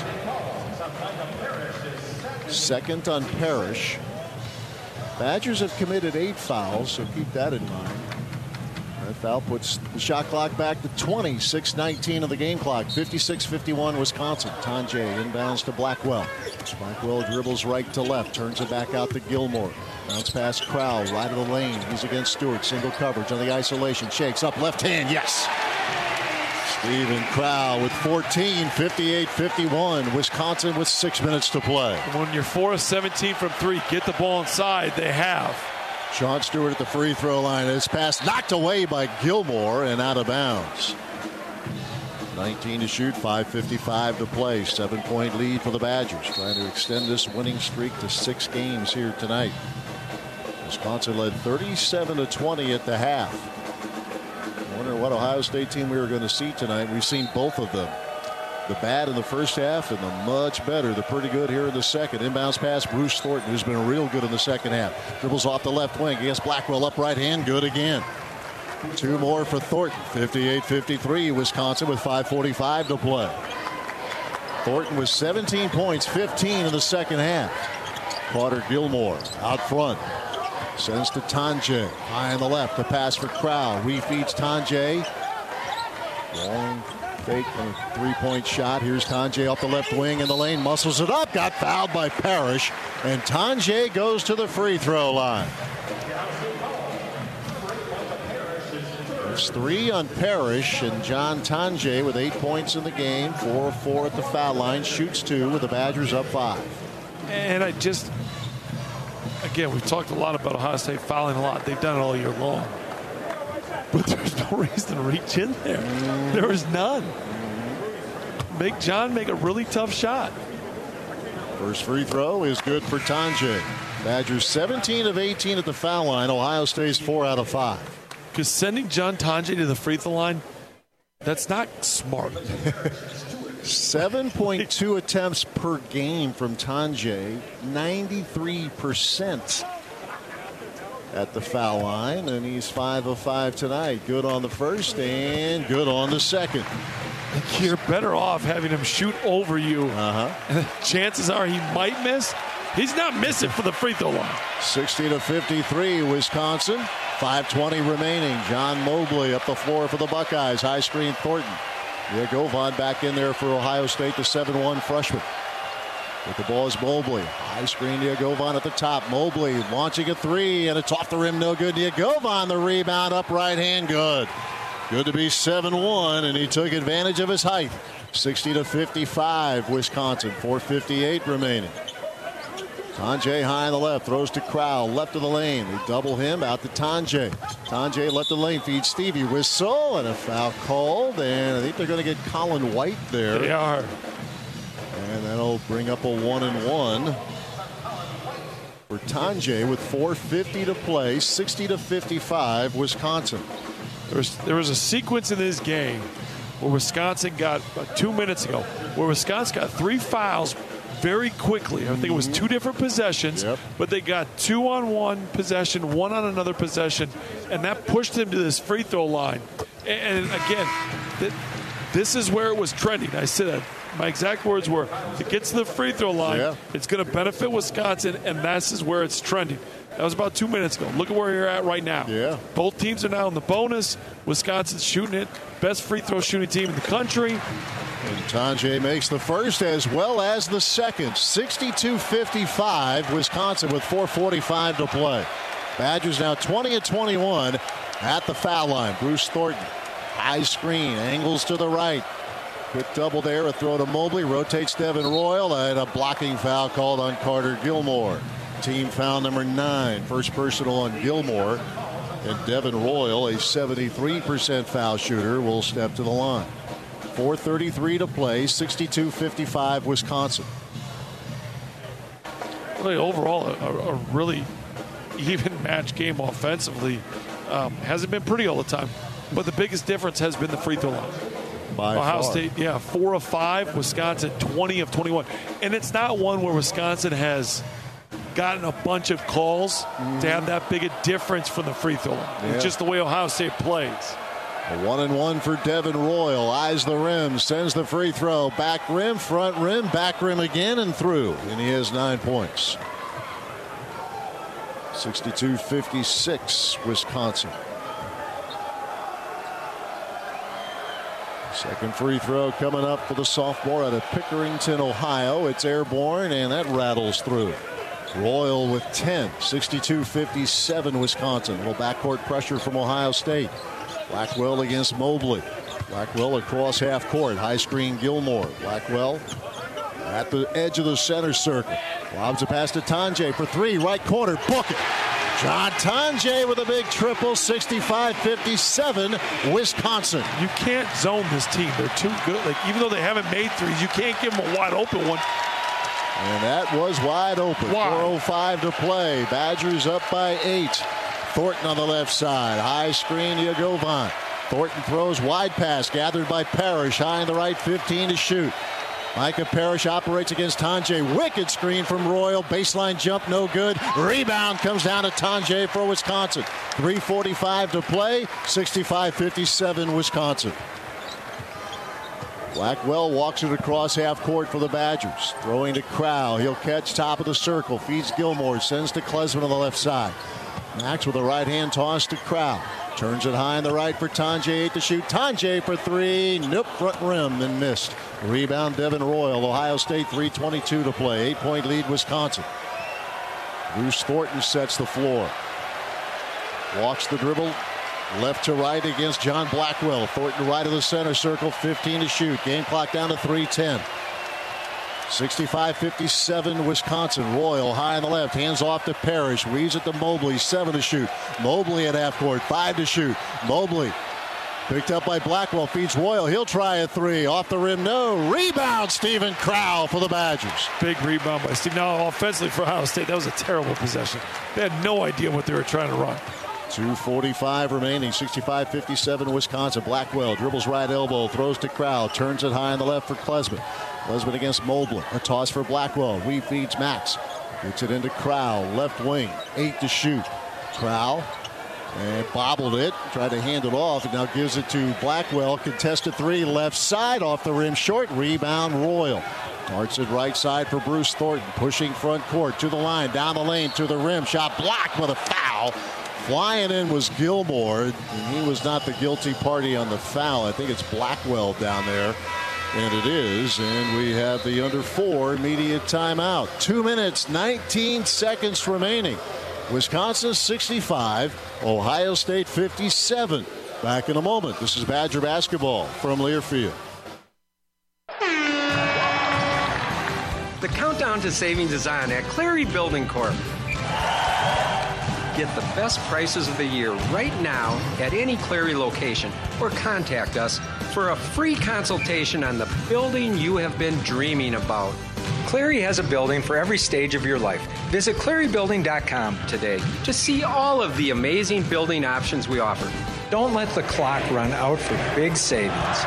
Second on Parrish. Badgers have committed 8 fouls, so keep that in mind. That foul puts the shot clock back to 20, 6:19 of the game clock. 56-51 Wisconsin. Tanjay inbounds to Blackwell. Blackwell dribbles right to left, turns it back out to Gilmore. Bounce past Crowell, right of the lane. He's against Stewart. Single coverage on the isolation. Shakes up left hand. Yes. Stephen Crowell with 14, 58-51. Wisconsin with 6 minutes to play. When you're 4 of 17 from 3, get the ball inside. They have. Sean Stewart at the free throw line. His pass knocked away by Gilmore and out of bounds. 19 to shoot, 5:55 to play. 7-point lead for the Badgers. Trying to extend this winning streak to 6 games here tonight. Wisconsin led 37-20 at the half. I wonder what Ohio State team we were going to see tonight. We've seen both of them. The bad in the first half and the much better, the pretty good here in the second. Inbounds pass, Bruce Thornton, who's been real good in the second half. Dribbles off the left wing against Blackwell, up right hand, good again. 2 more for Thornton. 58-53 Wisconsin with 5:45 to play. Thornton with 17 points, 15 in the second half. Carter Gilmore out front. Sends to Tanjay. High on the left, the pass for Crowell. Refeeds Tanjay. Long fake on a 3-point shot. Here's Tanjay off the left wing in the lane. Muscles it up. Got fouled by Parrish. And Tanjay goes to the free throw line. That's 3 on Parrish. And John Tanjay with 8 points in the game. 4 of 4 at the foul line. Shoots 2 with the Badgers up 5. And again, we've talked a lot about Ohio State fouling a lot. They've done it all year long. But there's no reason to reach in there. There is none. Make John make a really tough shot. First free throw is good for Tonje. Badgers 17 of 18 at the foul line. Ohio State's 4 out of 5. Because sending John Tonje to the free throw line, that's not smart. 7.2 attempts per game from Tonje, 93% at the foul line, and he's 5 of 5 tonight. Good on the first and good on the second. You're better off having him shoot over you. Chances are he might miss. He's not missing for the free throw line. 60-53, Wisconsin. 5:20 remaining. John Mobley up the floor for the Buckeyes. High screen Thornton. Govan back in there for Ohio State, the 7-1 freshman. With the ball is Mobley. High screen Govan at the top. Mobley launching a three, and it's off the rim, no good. Govan, the rebound, up right hand, good. Good to be 7-1, and he took advantage of his height. 60-55, Wisconsin. 4:58 remaining. Tonje high on the left, throws to Crowell, left of the lane. They double him, out to Tonje. Tonje left of the lane, feeds Stevie. Whistle, and a foul called, and I think they're going to get Colin White there. They are. And that'll bring up a 1-and-1 for Tonje with 4:50 to play. 60-55, Wisconsin. There was a sequence in this game where Wisconsin got, 2 minutes ago, where Wisconsin got 3 fouls very quickly. I think it was 2 different possessions, but they got 2 on one possession, 1 on another possession, and that pushed them to this free throw line. And again, this is where it was trending. I said, my exact words were, if it gets to the free throw line, it's going to benefit Wisconsin, and this is where it's trending. That was about 2 minutes ago. Look at where you're at right now. Both teams are now in the bonus. Wisconsin's shooting it. Best free throw shooting team in the country. And Tonje makes the first as well as the second. 62-55, Wisconsin with 4:45 to play. Badgers now 20-21 at the foul line. Bruce Thornton, high screen, angles to the right. Quick double there, a throw to Mobley, rotates Devin Royal, and a blocking foul called on Carter Gilmore. Team foul number 9, first personal on Gilmore. And Devin Royal, a 73% foul shooter, will step to the line. 4:33 to play, 62-55 Wisconsin. Really, overall, a really even match game offensively. Hasn't been pretty all the time, but the biggest difference has been the free throw line. Ohio State, 4 of 5. Wisconsin, 20 of 21. And it's not one where Wisconsin has gotten a bunch of calls to have that big a difference from the free throw line. It's just the way Ohio State plays. A 1-and-1 for Devin Royal. Eyes the rim, sends the free throw. Back rim, front rim, back rim again, and through. And he has 9 points. 62-56, Wisconsin. Second free throw coming up for the sophomore out of Pickerington, Ohio. It's airborne, and that rattles through. Royal with 10. 62-57, Wisconsin. A little backcourt pressure from Ohio State. Blackwell against Mobley. Blackwell across half court. High screen Gilmore. Blackwell at the edge of the center circle. Lobs a pass to Tonje for 3. Right corner. Book it. John Tonje with a big triple. 65-57, Wisconsin. You can't zone this team. They're too good. Like, even though they haven't made threes, you can't give them a wide open one. And that was wide open. 4:05 to play. Badgers up by 8. Thornton on the left side. High screen, Govan. Thornton throws wide pass. Gathered by Parrish. High in the right, 15 to shoot. Micah Parrish operates against Tonje. Wicked screen from Royal. Baseline jump, no good. Rebound comes down to Tonje for Wisconsin. 3:45 to play. 65-57, Wisconsin. Blackwell walks it across half court for the Badgers. Throwing to Crowell. He'll catch top of the circle. Feeds Gilmore. Sends to Klesman on the left side. Max with a right hand toss to Crowell. Turns it high on the right for Tonje. 8 to shoot. Tonje for 3. Nope, front rim and missed. Rebound Devin Royal. Ohio State 3:22 to play. 8-point lead Wisconsin. Bruce Thornton sets the floor. Walks the dribble. Left to right against John Blackwell. Thornton right of the center circle. 15 to shoot. Game clock down to 3:10. 65-57 Wisconsin. Royal high on the left, hands off to Parrish, weaves it to Mobley, 7 to shoot. Mobley at half court, 5 to shoot. Mobley picked up by Blackwell, feeds Royal, he'll try a 3, off the rim, no. Rebound, Stephen Crowell for the Badgers. Big rebound by Steve. Now offensively for Ohio State, that was a terrible possession. They had no idea what they were trying to run. 2:45 remaining, 65-57 Wisconsin. Blackwell dribbles right elbow, throws to Crowell, turns it high on the left for Klesmit. Klesmit against Mobley, a toss for Blackwell. Weave feeds Max, gets it into Crowell, left wing, 8 to shoot. Crowell and bobbled it, tried to hand it off, and now gives it to Blackwell. Contested 3, left side, off the rim, short. Rebound, Royal. Darts it right side for Bruce Thornton, pushing front court to the line, down the lane to the rim. Shot blocked with a foul. Flying in was Gilmore, and he was not the guilty party on the foul. I think it's Blackwell down there, and it is. And we have the under 4 immediate timeout. 2 minutes, 19 seconds remaining. Wisconsin 65, Ohio State 57. Back in a moment. This is Badger basketball from Learfield. The countdown to savings is on at Cleary Building Corp. Get the best prices of the year right now at any Cleary location, or contact us for a free consultation on the building you have been dreaming about. Cleary has a building for every stage of your life. Visit clearybuilding.com today to see all of the amazing building options we offer. Don't let the clock run out for big savings.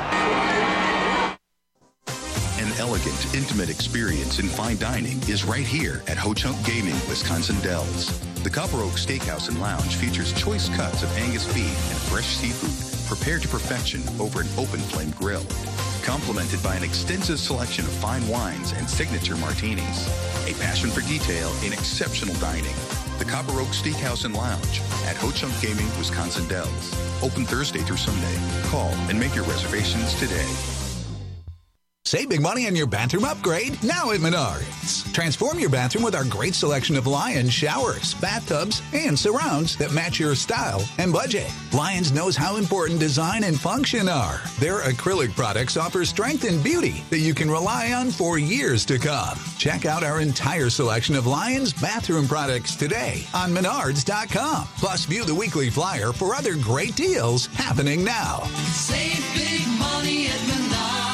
An elegant, intimate experience in fine dining is right here at Ho Chunk Gaming, Wisconsin Dells. The Copper Oak Steakhouse and Lounge features choice cuts of Angus beef and fresh seafood prepared to perfection over an open flame grill, complemented by an extensive selection of fine wines and signature martinis. A passion for detail in exceptional dining. The Copper Oak Steakhouse and Lounge at Ho Chunk Gaming, Wisconsin Dells. Open Thursday through Sunday. Call and make your reservations today. Save big money on your bathroom upgrade now at Menards. Transform your bathroom with our great selection of Lions showers, bathtubs, and surrounds that match your style and budget. Lions knows how important design and function are. Their acrylic products offer strength and beauty that you can rely on for years to come. Check out our entire selection of Lions bathroom products today on Menards.com. Plus, view the weekly flyer for other great deals happening now. Save big money at Menards.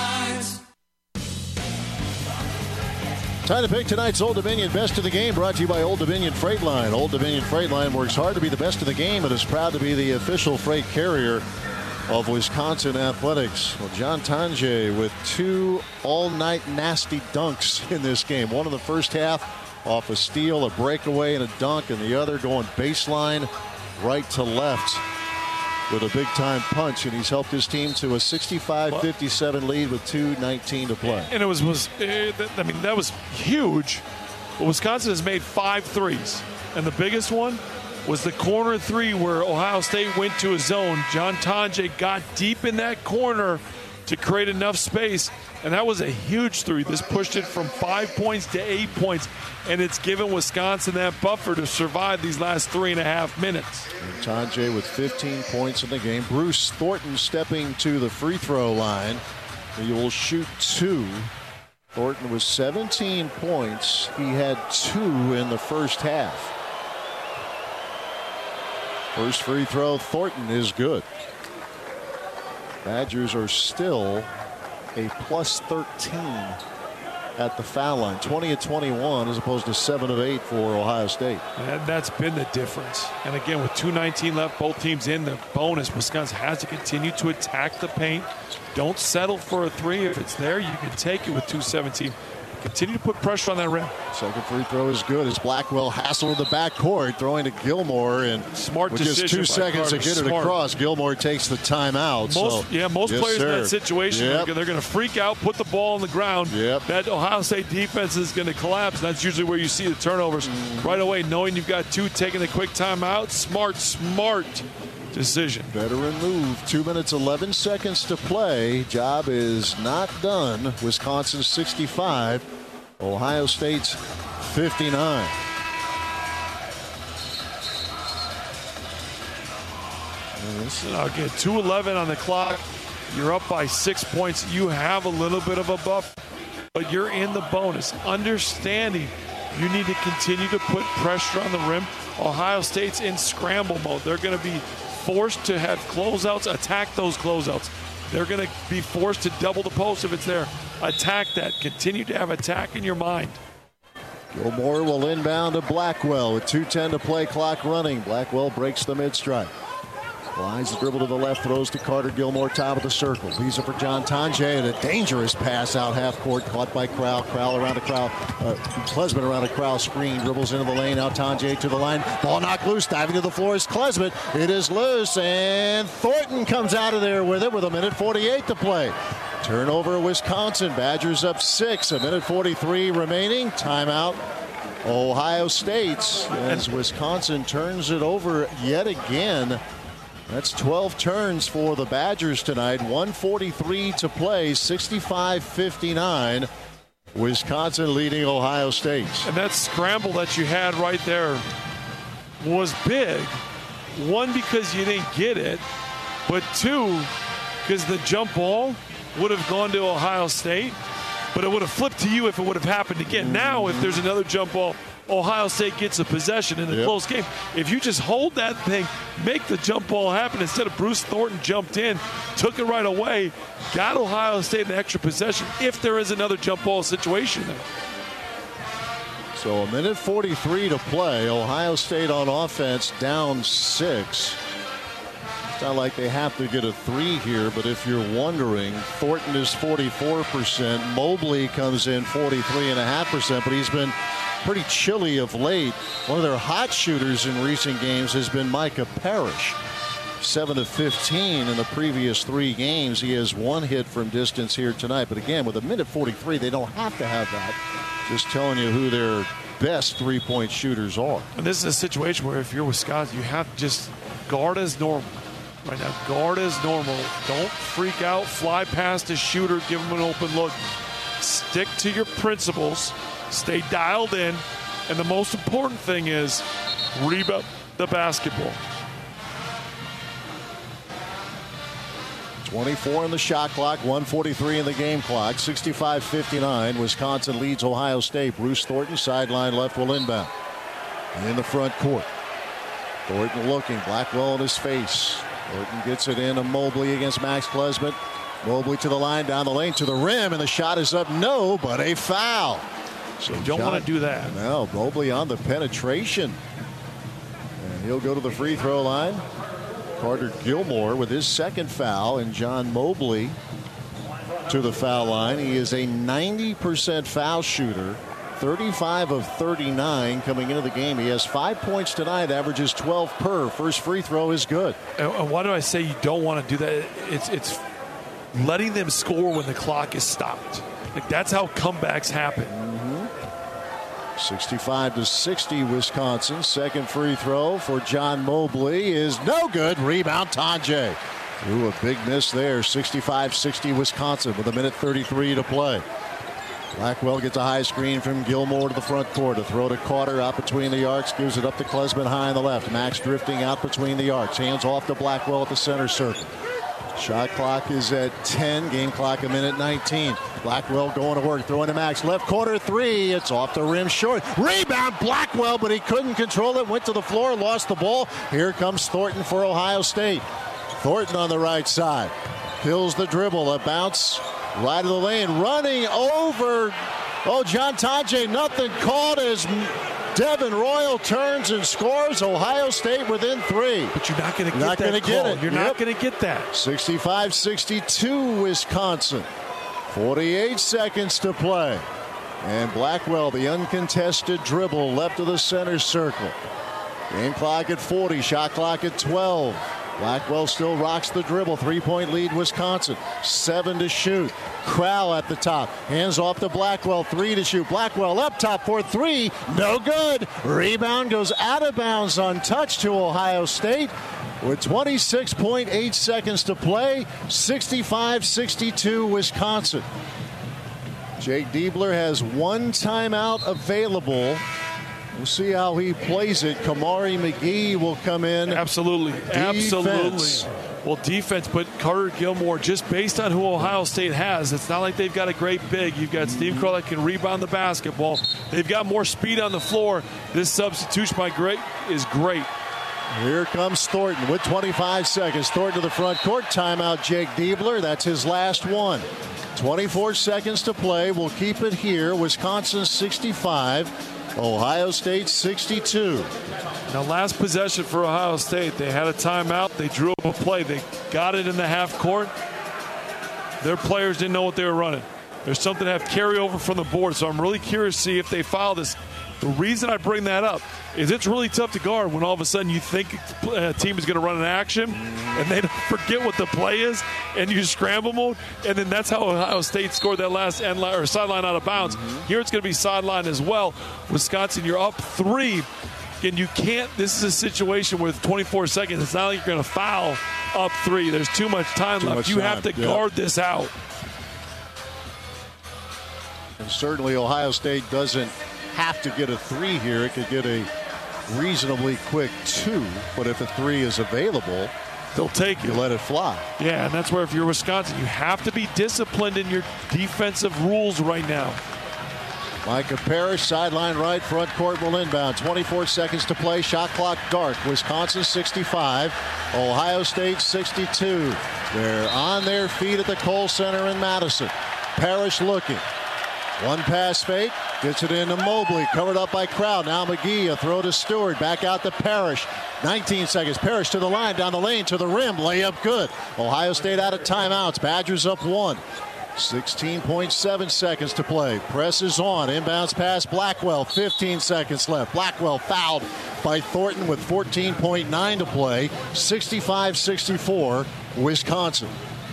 Time to pick tonight's Old Dominion Best of the Game, brought to you by Old Dominion Freight Line. Old Dominion Freight Line works hard to be the best of the game and is proud to be the official freight carrier of Wisconsin Athletics. Well, John Tonje with 2 all-night nasty dunks in this game. One in the first half off a steal, a breakaway, and a dunk, and the other going baseline right to left with a big-time punch, and he's helped his team to a 65-57 lead with 2:19 to play. And that was huge. But Wisconsin has made 5 threes, and the biggest one was the corner 3 where Ohio State went to a zone. John Tonje got deep in that corner to create enough space, and that was a huge 3. This pushed it from 5 points to 8 points, and it's given Wisconsin that buffer to survive these last 3.5 minutes. And Tonje with 15 points in the game. Bruce Thornton stepping to the free throw line. He will shoot 2. Thornton with 17 points. He had 2 in the first half. First free throw, Thornton is good. Badgers are still a plus 13 at the foul line. 20 of 21 as opposed to 7 of 8 for Ohio State. And that's been the difference. And again, with 2:19 left, both teams in the bonus. Wisconsin has to continue to attack the paint. Don't settle for a 3. If it's there, you can take it with 2:17. Continue to put pressure on that rim. Second free throw is good as Blackwell hassled the backcourt, throwing to Gilmore, and smart with decision. Just 2 seconds Carter. to get it across. Gilmore takes the timeout. Most players in that situation, yep. they're going to freak out, put the ball on the ground. Yep. That Ohio State defense is going to collapse. That's usually where you see the turnovers right away, knowing you've got 2 taking a quick timeout. Smart decision. Veteran move. 2 minutes, 11 seconds to play. Job is not done. Wisconsin 65. Ohio State's 59. Again, 2:11 on the clock. You're up by 6 points. You have a little bit of a buff. but you're in the bonus. Understanding you need to continue to put pressure on the rim. Ohio State's in scramble mode. They're going to be forced to have closeouts, attack those closeouts. They're going to be forced to double the post if it's there. Attack that. Continue to have attack in your mind. Gilmore will inbound to Blackwell with 2:10 to play, clock running. Blackwell breaks the mid-strike. Lines the dribble to the left, throws to Carter Gilmore, top of the circle. Leaves it for John Tonje, and a dangerous pass out half court, caught by Crowell. Crowell around the Crowell. Klesmit around a Crowell screen, dribbles into the lane. Now Tonje to the line. Ball knocked loose, diving to the floor is Klesmit. It is loose, and Thornton comes out of there with it with 1:48 to play. Turnover, Wisconsin. Badgers up 6. 1:43 remaining. Timeout, Ohio State, as Wisconsin turns it over yet again. That's 12 turns for the Badgers tonight. 1:43 to play, 65-59. Wisconsin leading Ohio State. And that scramble that you had right there was big. One, because you didn't get it, but two, because the jump ball would have gone to Ohio State, but it would have flipped to you if it would have happened again. Now, if there's another jump ball, Ohio State gets a possession in a close game. If you just hold that thing, make the jump ball happen instead of Bruce Thornton jumped in, took it right away, got Ohio State an extra possession if there is another jump ball situation there. So 1:43 to play. Ohio State on offense down 6. It's not like they have to get a 3 here, but if you're wondering, Thornton is 44%. Mobley comes in 43.5%, but he's been pretty chilly of late. One of their hot shooters in recent games has been Micah Parrish. 7 of 15 in the previous 3 games. He has 1 hit from distance here tonight. But again, with 1:43, they don't have to have that. Just telling you who their best 3-point shooters are. And this is a situation where if you're Wisconsin, you have to just guard as normal. Right now, guard as normal. Don't freak out, fly past a shooter, give him an open look. Stick to your principles. Stay dialed in, and the most important thing is rebound the basketball. 24 in the shot clock, 1:43 in the game clock, 65-59. Wisconsin leads Ohio State. Bruce Thornton, sideline left, will inbound. In the front court. Thornton looking, Blackwell in his face. Thornton gets it in to Mobley against Max Klesmit. Mobley to the line, down the lane, to the rim, and the shot is up. No, but a foul. So you don't want to do that. No, Mobley on the penetration. And he'll go to the free throw line. Carter Gilmore with his second foul, and John Mobley to the foul line. He is a 90% foul shooter, 35 of 39 coming into the game. He has 5 points tonight, averages 12 per. First free throw is good. And why do I say you don't want to do that? It's letting them score when the clock is stopped. Like, that's how comebacks happen. 65-60 Wisconsin. Second free throw for John Mobley is no good. Rebound Tonje. Threw a big miss there. 65-60 Wisconsin with 1:33 to play. Blackwell gets a high screen from Gilmore to the front court. A throw to Carter out between the arcs. Gives it up to Klesmit high on the left. Max drifting out between the arcs. Hands off to Blackwell at the center circle. Shot clock is at 10. Game clock 1:19. Blackwell going to work. Throwing to Max. Left corner 3. It's off the rim short. Rebound Blackwell, but he couldn't control it. Went to the floor. Lost the ball. Here comes Thornton for Ohio State. Thornton on the right side. Kills the dribble. A bounce right of the lane. Running over. Oh, John Tonje. Nothing called as Devin Royal turns and scores. Ohio State within 3. But you're not going to get that call. You're not going to get that. 65-62 Wisconsin. 48 seconds to play. And Blackwell, the uncontested dribble left of the center circle. Game clock at 40. Shot clock at 12. Blackwell still rocks the dribble. 3-point lead Wisconsin. 7 to shoot. Crowell at the top. Hands off to Blackwell. 3 to shoot. Blackwell up top for 3. No good. Rebound goes out of bounds untouched to Ohio State. With 26.8 seconds to play. 65-62 Wisconsin. Jake Diebler has 1 timeout available. We'll see how he plays it. Kamari McGee will come in. Absolutely. Defense. Well, defense, but Carter Gilmore, just based on who Ohio State has, it's not like they've got a great big. You've got Steve Crow that can rebound the basketball. They've got more speed on the floor. This substitution by Great is great. Here comes Thornton with 25 seconds. Thornton to the front court. Timeout, Jake Diebler. That's his last one. 24 seconds to play. We'll keep it here. Wisconsin 65, Ohio State 62. Now, last possession for Ohio State, they had a timeout. They drew up a play. They got it in the half court. Their players didn't know what they were running. There's something to have carryover from the board, so I'm really curious to see if they foul this. The reason I bring that up is it's really tough to guard when all of a sudden you think a team is going to run an action and they forget what the play is and you scramble mode, and then that's how Ohio State scored that last end line or sideline out of bounds. Here it's going to be sideline as well. Wisconsin, you're up 3, and you can't. This is a situation with 24 seconds. It's not like you're going to foul up 3. There's too much time left. You have to guard this out. And certainly Ohio State doesn't have to get a 3 here. It could get a reasonably quick 2, but if a 3 is available, they'll take it. You let it fly. Yeah, and that's where if you're Wisconsin, you have to be disciplined in your defensive rules right now. Micah Parrish, sideline right, front court will inbound. 24 seconds to play. Shot clock dark. Wisconsin 65, Ohio State 62. They're on their feet at the Kohl Center in Madison. Parrish looking. One pass fake, gets it into Mobley, covered up by Crowd. Now McGee, a throw to Stewart, back out to Parrish. 19 seconds, Parrish to the line, down the lane, to the rim, layup good. Ohio State out of timeouts, Badgers up 1. 16.7 seconds to play. Press is on, inbounds pass Blackwell, 15 seconds left. Blackwell fouled by Thornton with 14.9 to play. 65-64, Wisconsin.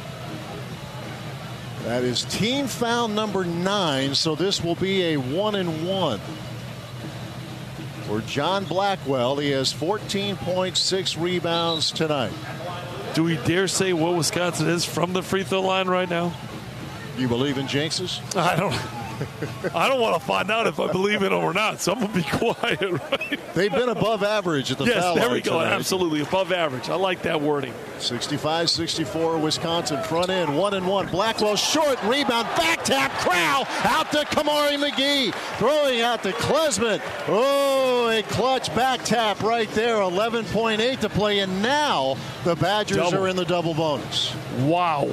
That is team foul number 9, so this will be a 1-and-1 for John Blackwell. He has 14.6 rebounds tonight. Do we dare say what Wisconsin is from the free throw line right now? You believe in jinxes? I don't want to find out if I believe in them or not, so I'm going to be quiet, right? They've been above average at the foul line. Yes, there we go. Tonight. Absolutely above average. I like that wording. 65-64, Wisconsin front end, 1-and-1. Blackwell short, rebound, back tap, Crowell out to Kamari McGee. Throwing out to Klesman. Oh, a clutch back tap right there. 11.8 to play, and now the Badgers are in the double bonus. Wow.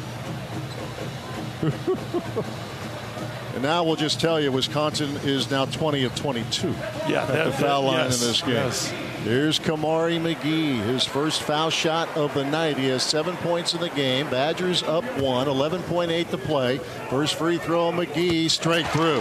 And now we'll just tell you, Wisconsin is now 20 of 22 at the foul line in this game. Yes. Here's Kamari McGee, his first foul shot of the night. He has 7 points in the game. Badgers up 1, 11.8 to play. First free throw, McGee straight through.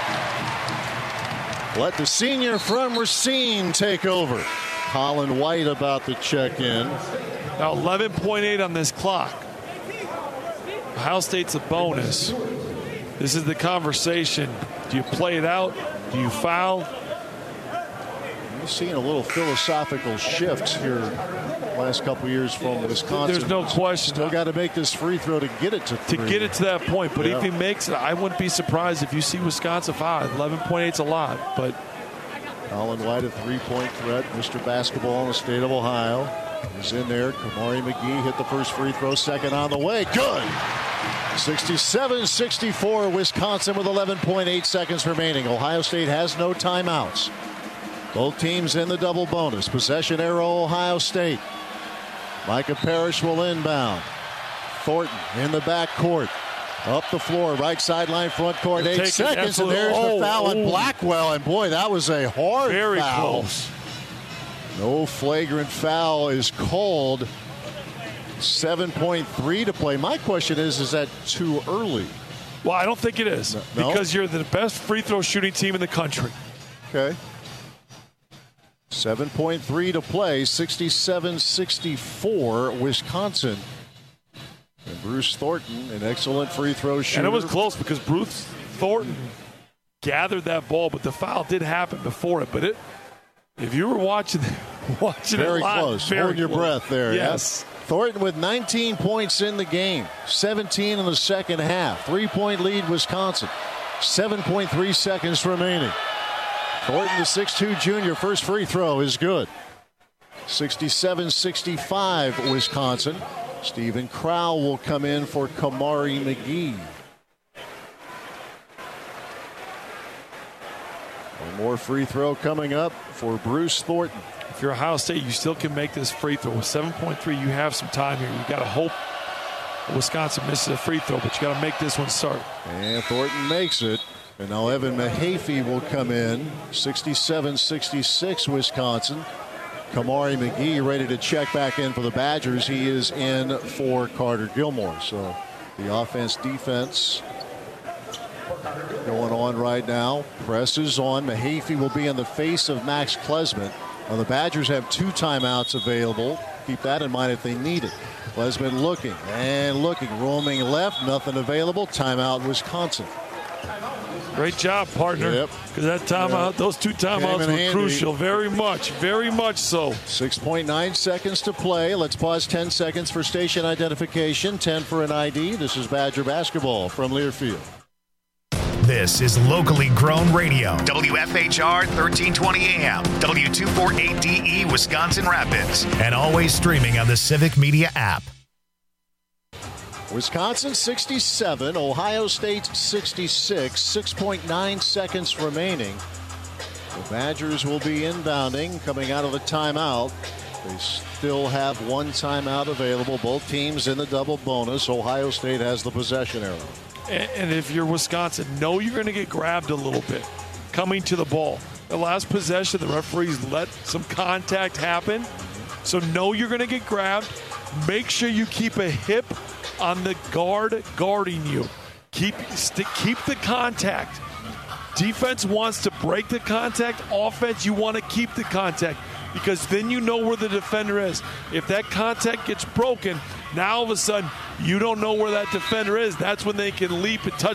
Let the senior from Racine take over. Colin White about to check in. Now 11.8 on this clock. Ohio State's a bonus. This is the conversation. Do you play it out? Do you foul? You've seen a little philosophical shift here last couple of years from Wisconsin. There's no question. Still got to make this free throw to get it to 3. To get it to that point. But if he makes it, I wouldn't be surprised if you see Wisconsin foul. 11.8 is a lot. But Colin White, a 3-point threat. Mr. Basketball in the state of Ohio. He's in there. Kamari McGee hit the first free throw. Second on the way. Good. 67-64, Wisconsin with 11.8 seconds remaining. Ohio State has no timeouts. Both teams in the double bonus. Possession arrow, Ohio State. Micah Parrish will inbound. Thornton in the back court. Up the floor, right sideline, front court, 8 seconds, and there's the foul on Blackwell. And boy, that was a hard very foul. Close. No flagrant foul is called. 7.3 to play. My question is that too early? Well, I don't think it is. No? Because you're the best free throw shooting team in the country. Okay. 7.3 to play. 67-64, Wisconsin. And Bruce Thornton, an excellent free throw shooter. And it was close because Bruce Thornton gathered that ball, but the foul did happen before it. But if you were watching very it live, close. very Hold your close. breath there. Yes. Yep. Thornton with 19 points in the game. 17 in the second half. 3-point lead, Wisconsin. 7.3 seconds remaining. Thornton, the 6'2 junior, first free throw is good. 67-65 Wisconsin. Stephen Crowell will come in for Kamari McGee. One more free throw coming up for Bruce Thornton. If you're Ohio State, you still can make this free throw. With 7.3, you have some time here. You got to hope Wisconsin misses a free throw, but you got to make this one start. And Thornton makes it. And now Evan Mahaffey will come in. 67-66 Wisconsin. Kamari McGee ready to check back in for the Badgers. He is in for Carter Gilmore. So the offense-defense going on right now. Press is on. Mahaffey will be in the face of Max Klesmit. Now the Badgers have 2 timeouts available. Keep that in mind if they need it. Klesmit looking and looking. Roaming left. Nothing available. Timeout Wisconsin. Great job, partner. Because that timeout, those 2 timeouts were crucial. Very much so. 6.9 seconds to play. Let's pause 10 seconds for station identification. 10 for an ID. This is Badger basketball from Learfield. This is locally grown radio. WFHR 1320 AM, W248DE Wisconsin Rapids, and always streaming on the Civic Media app. Wisconsin 67, Ohio State 66, 6.9 seconds remaining. The Badgers will be inbounding coming out of the timeout. They still have 1 timeout available. Both teams in the double bonus. Ohio State has the possession arrow. And if you're Wisconsin, know you're going to get grabbed a little bit coming to the ball. The last possession, the referees let some contact happen. So know you're going to get grabbed. Make sure you keep a hip on the guard guarding you. Keep the contact. Defense wants to break the contact. Offense, you want to keep the contact because then you know where the defender is. If that contact gets broken, now all of a sudden you don't know where that defender is. That's when they can leap and touch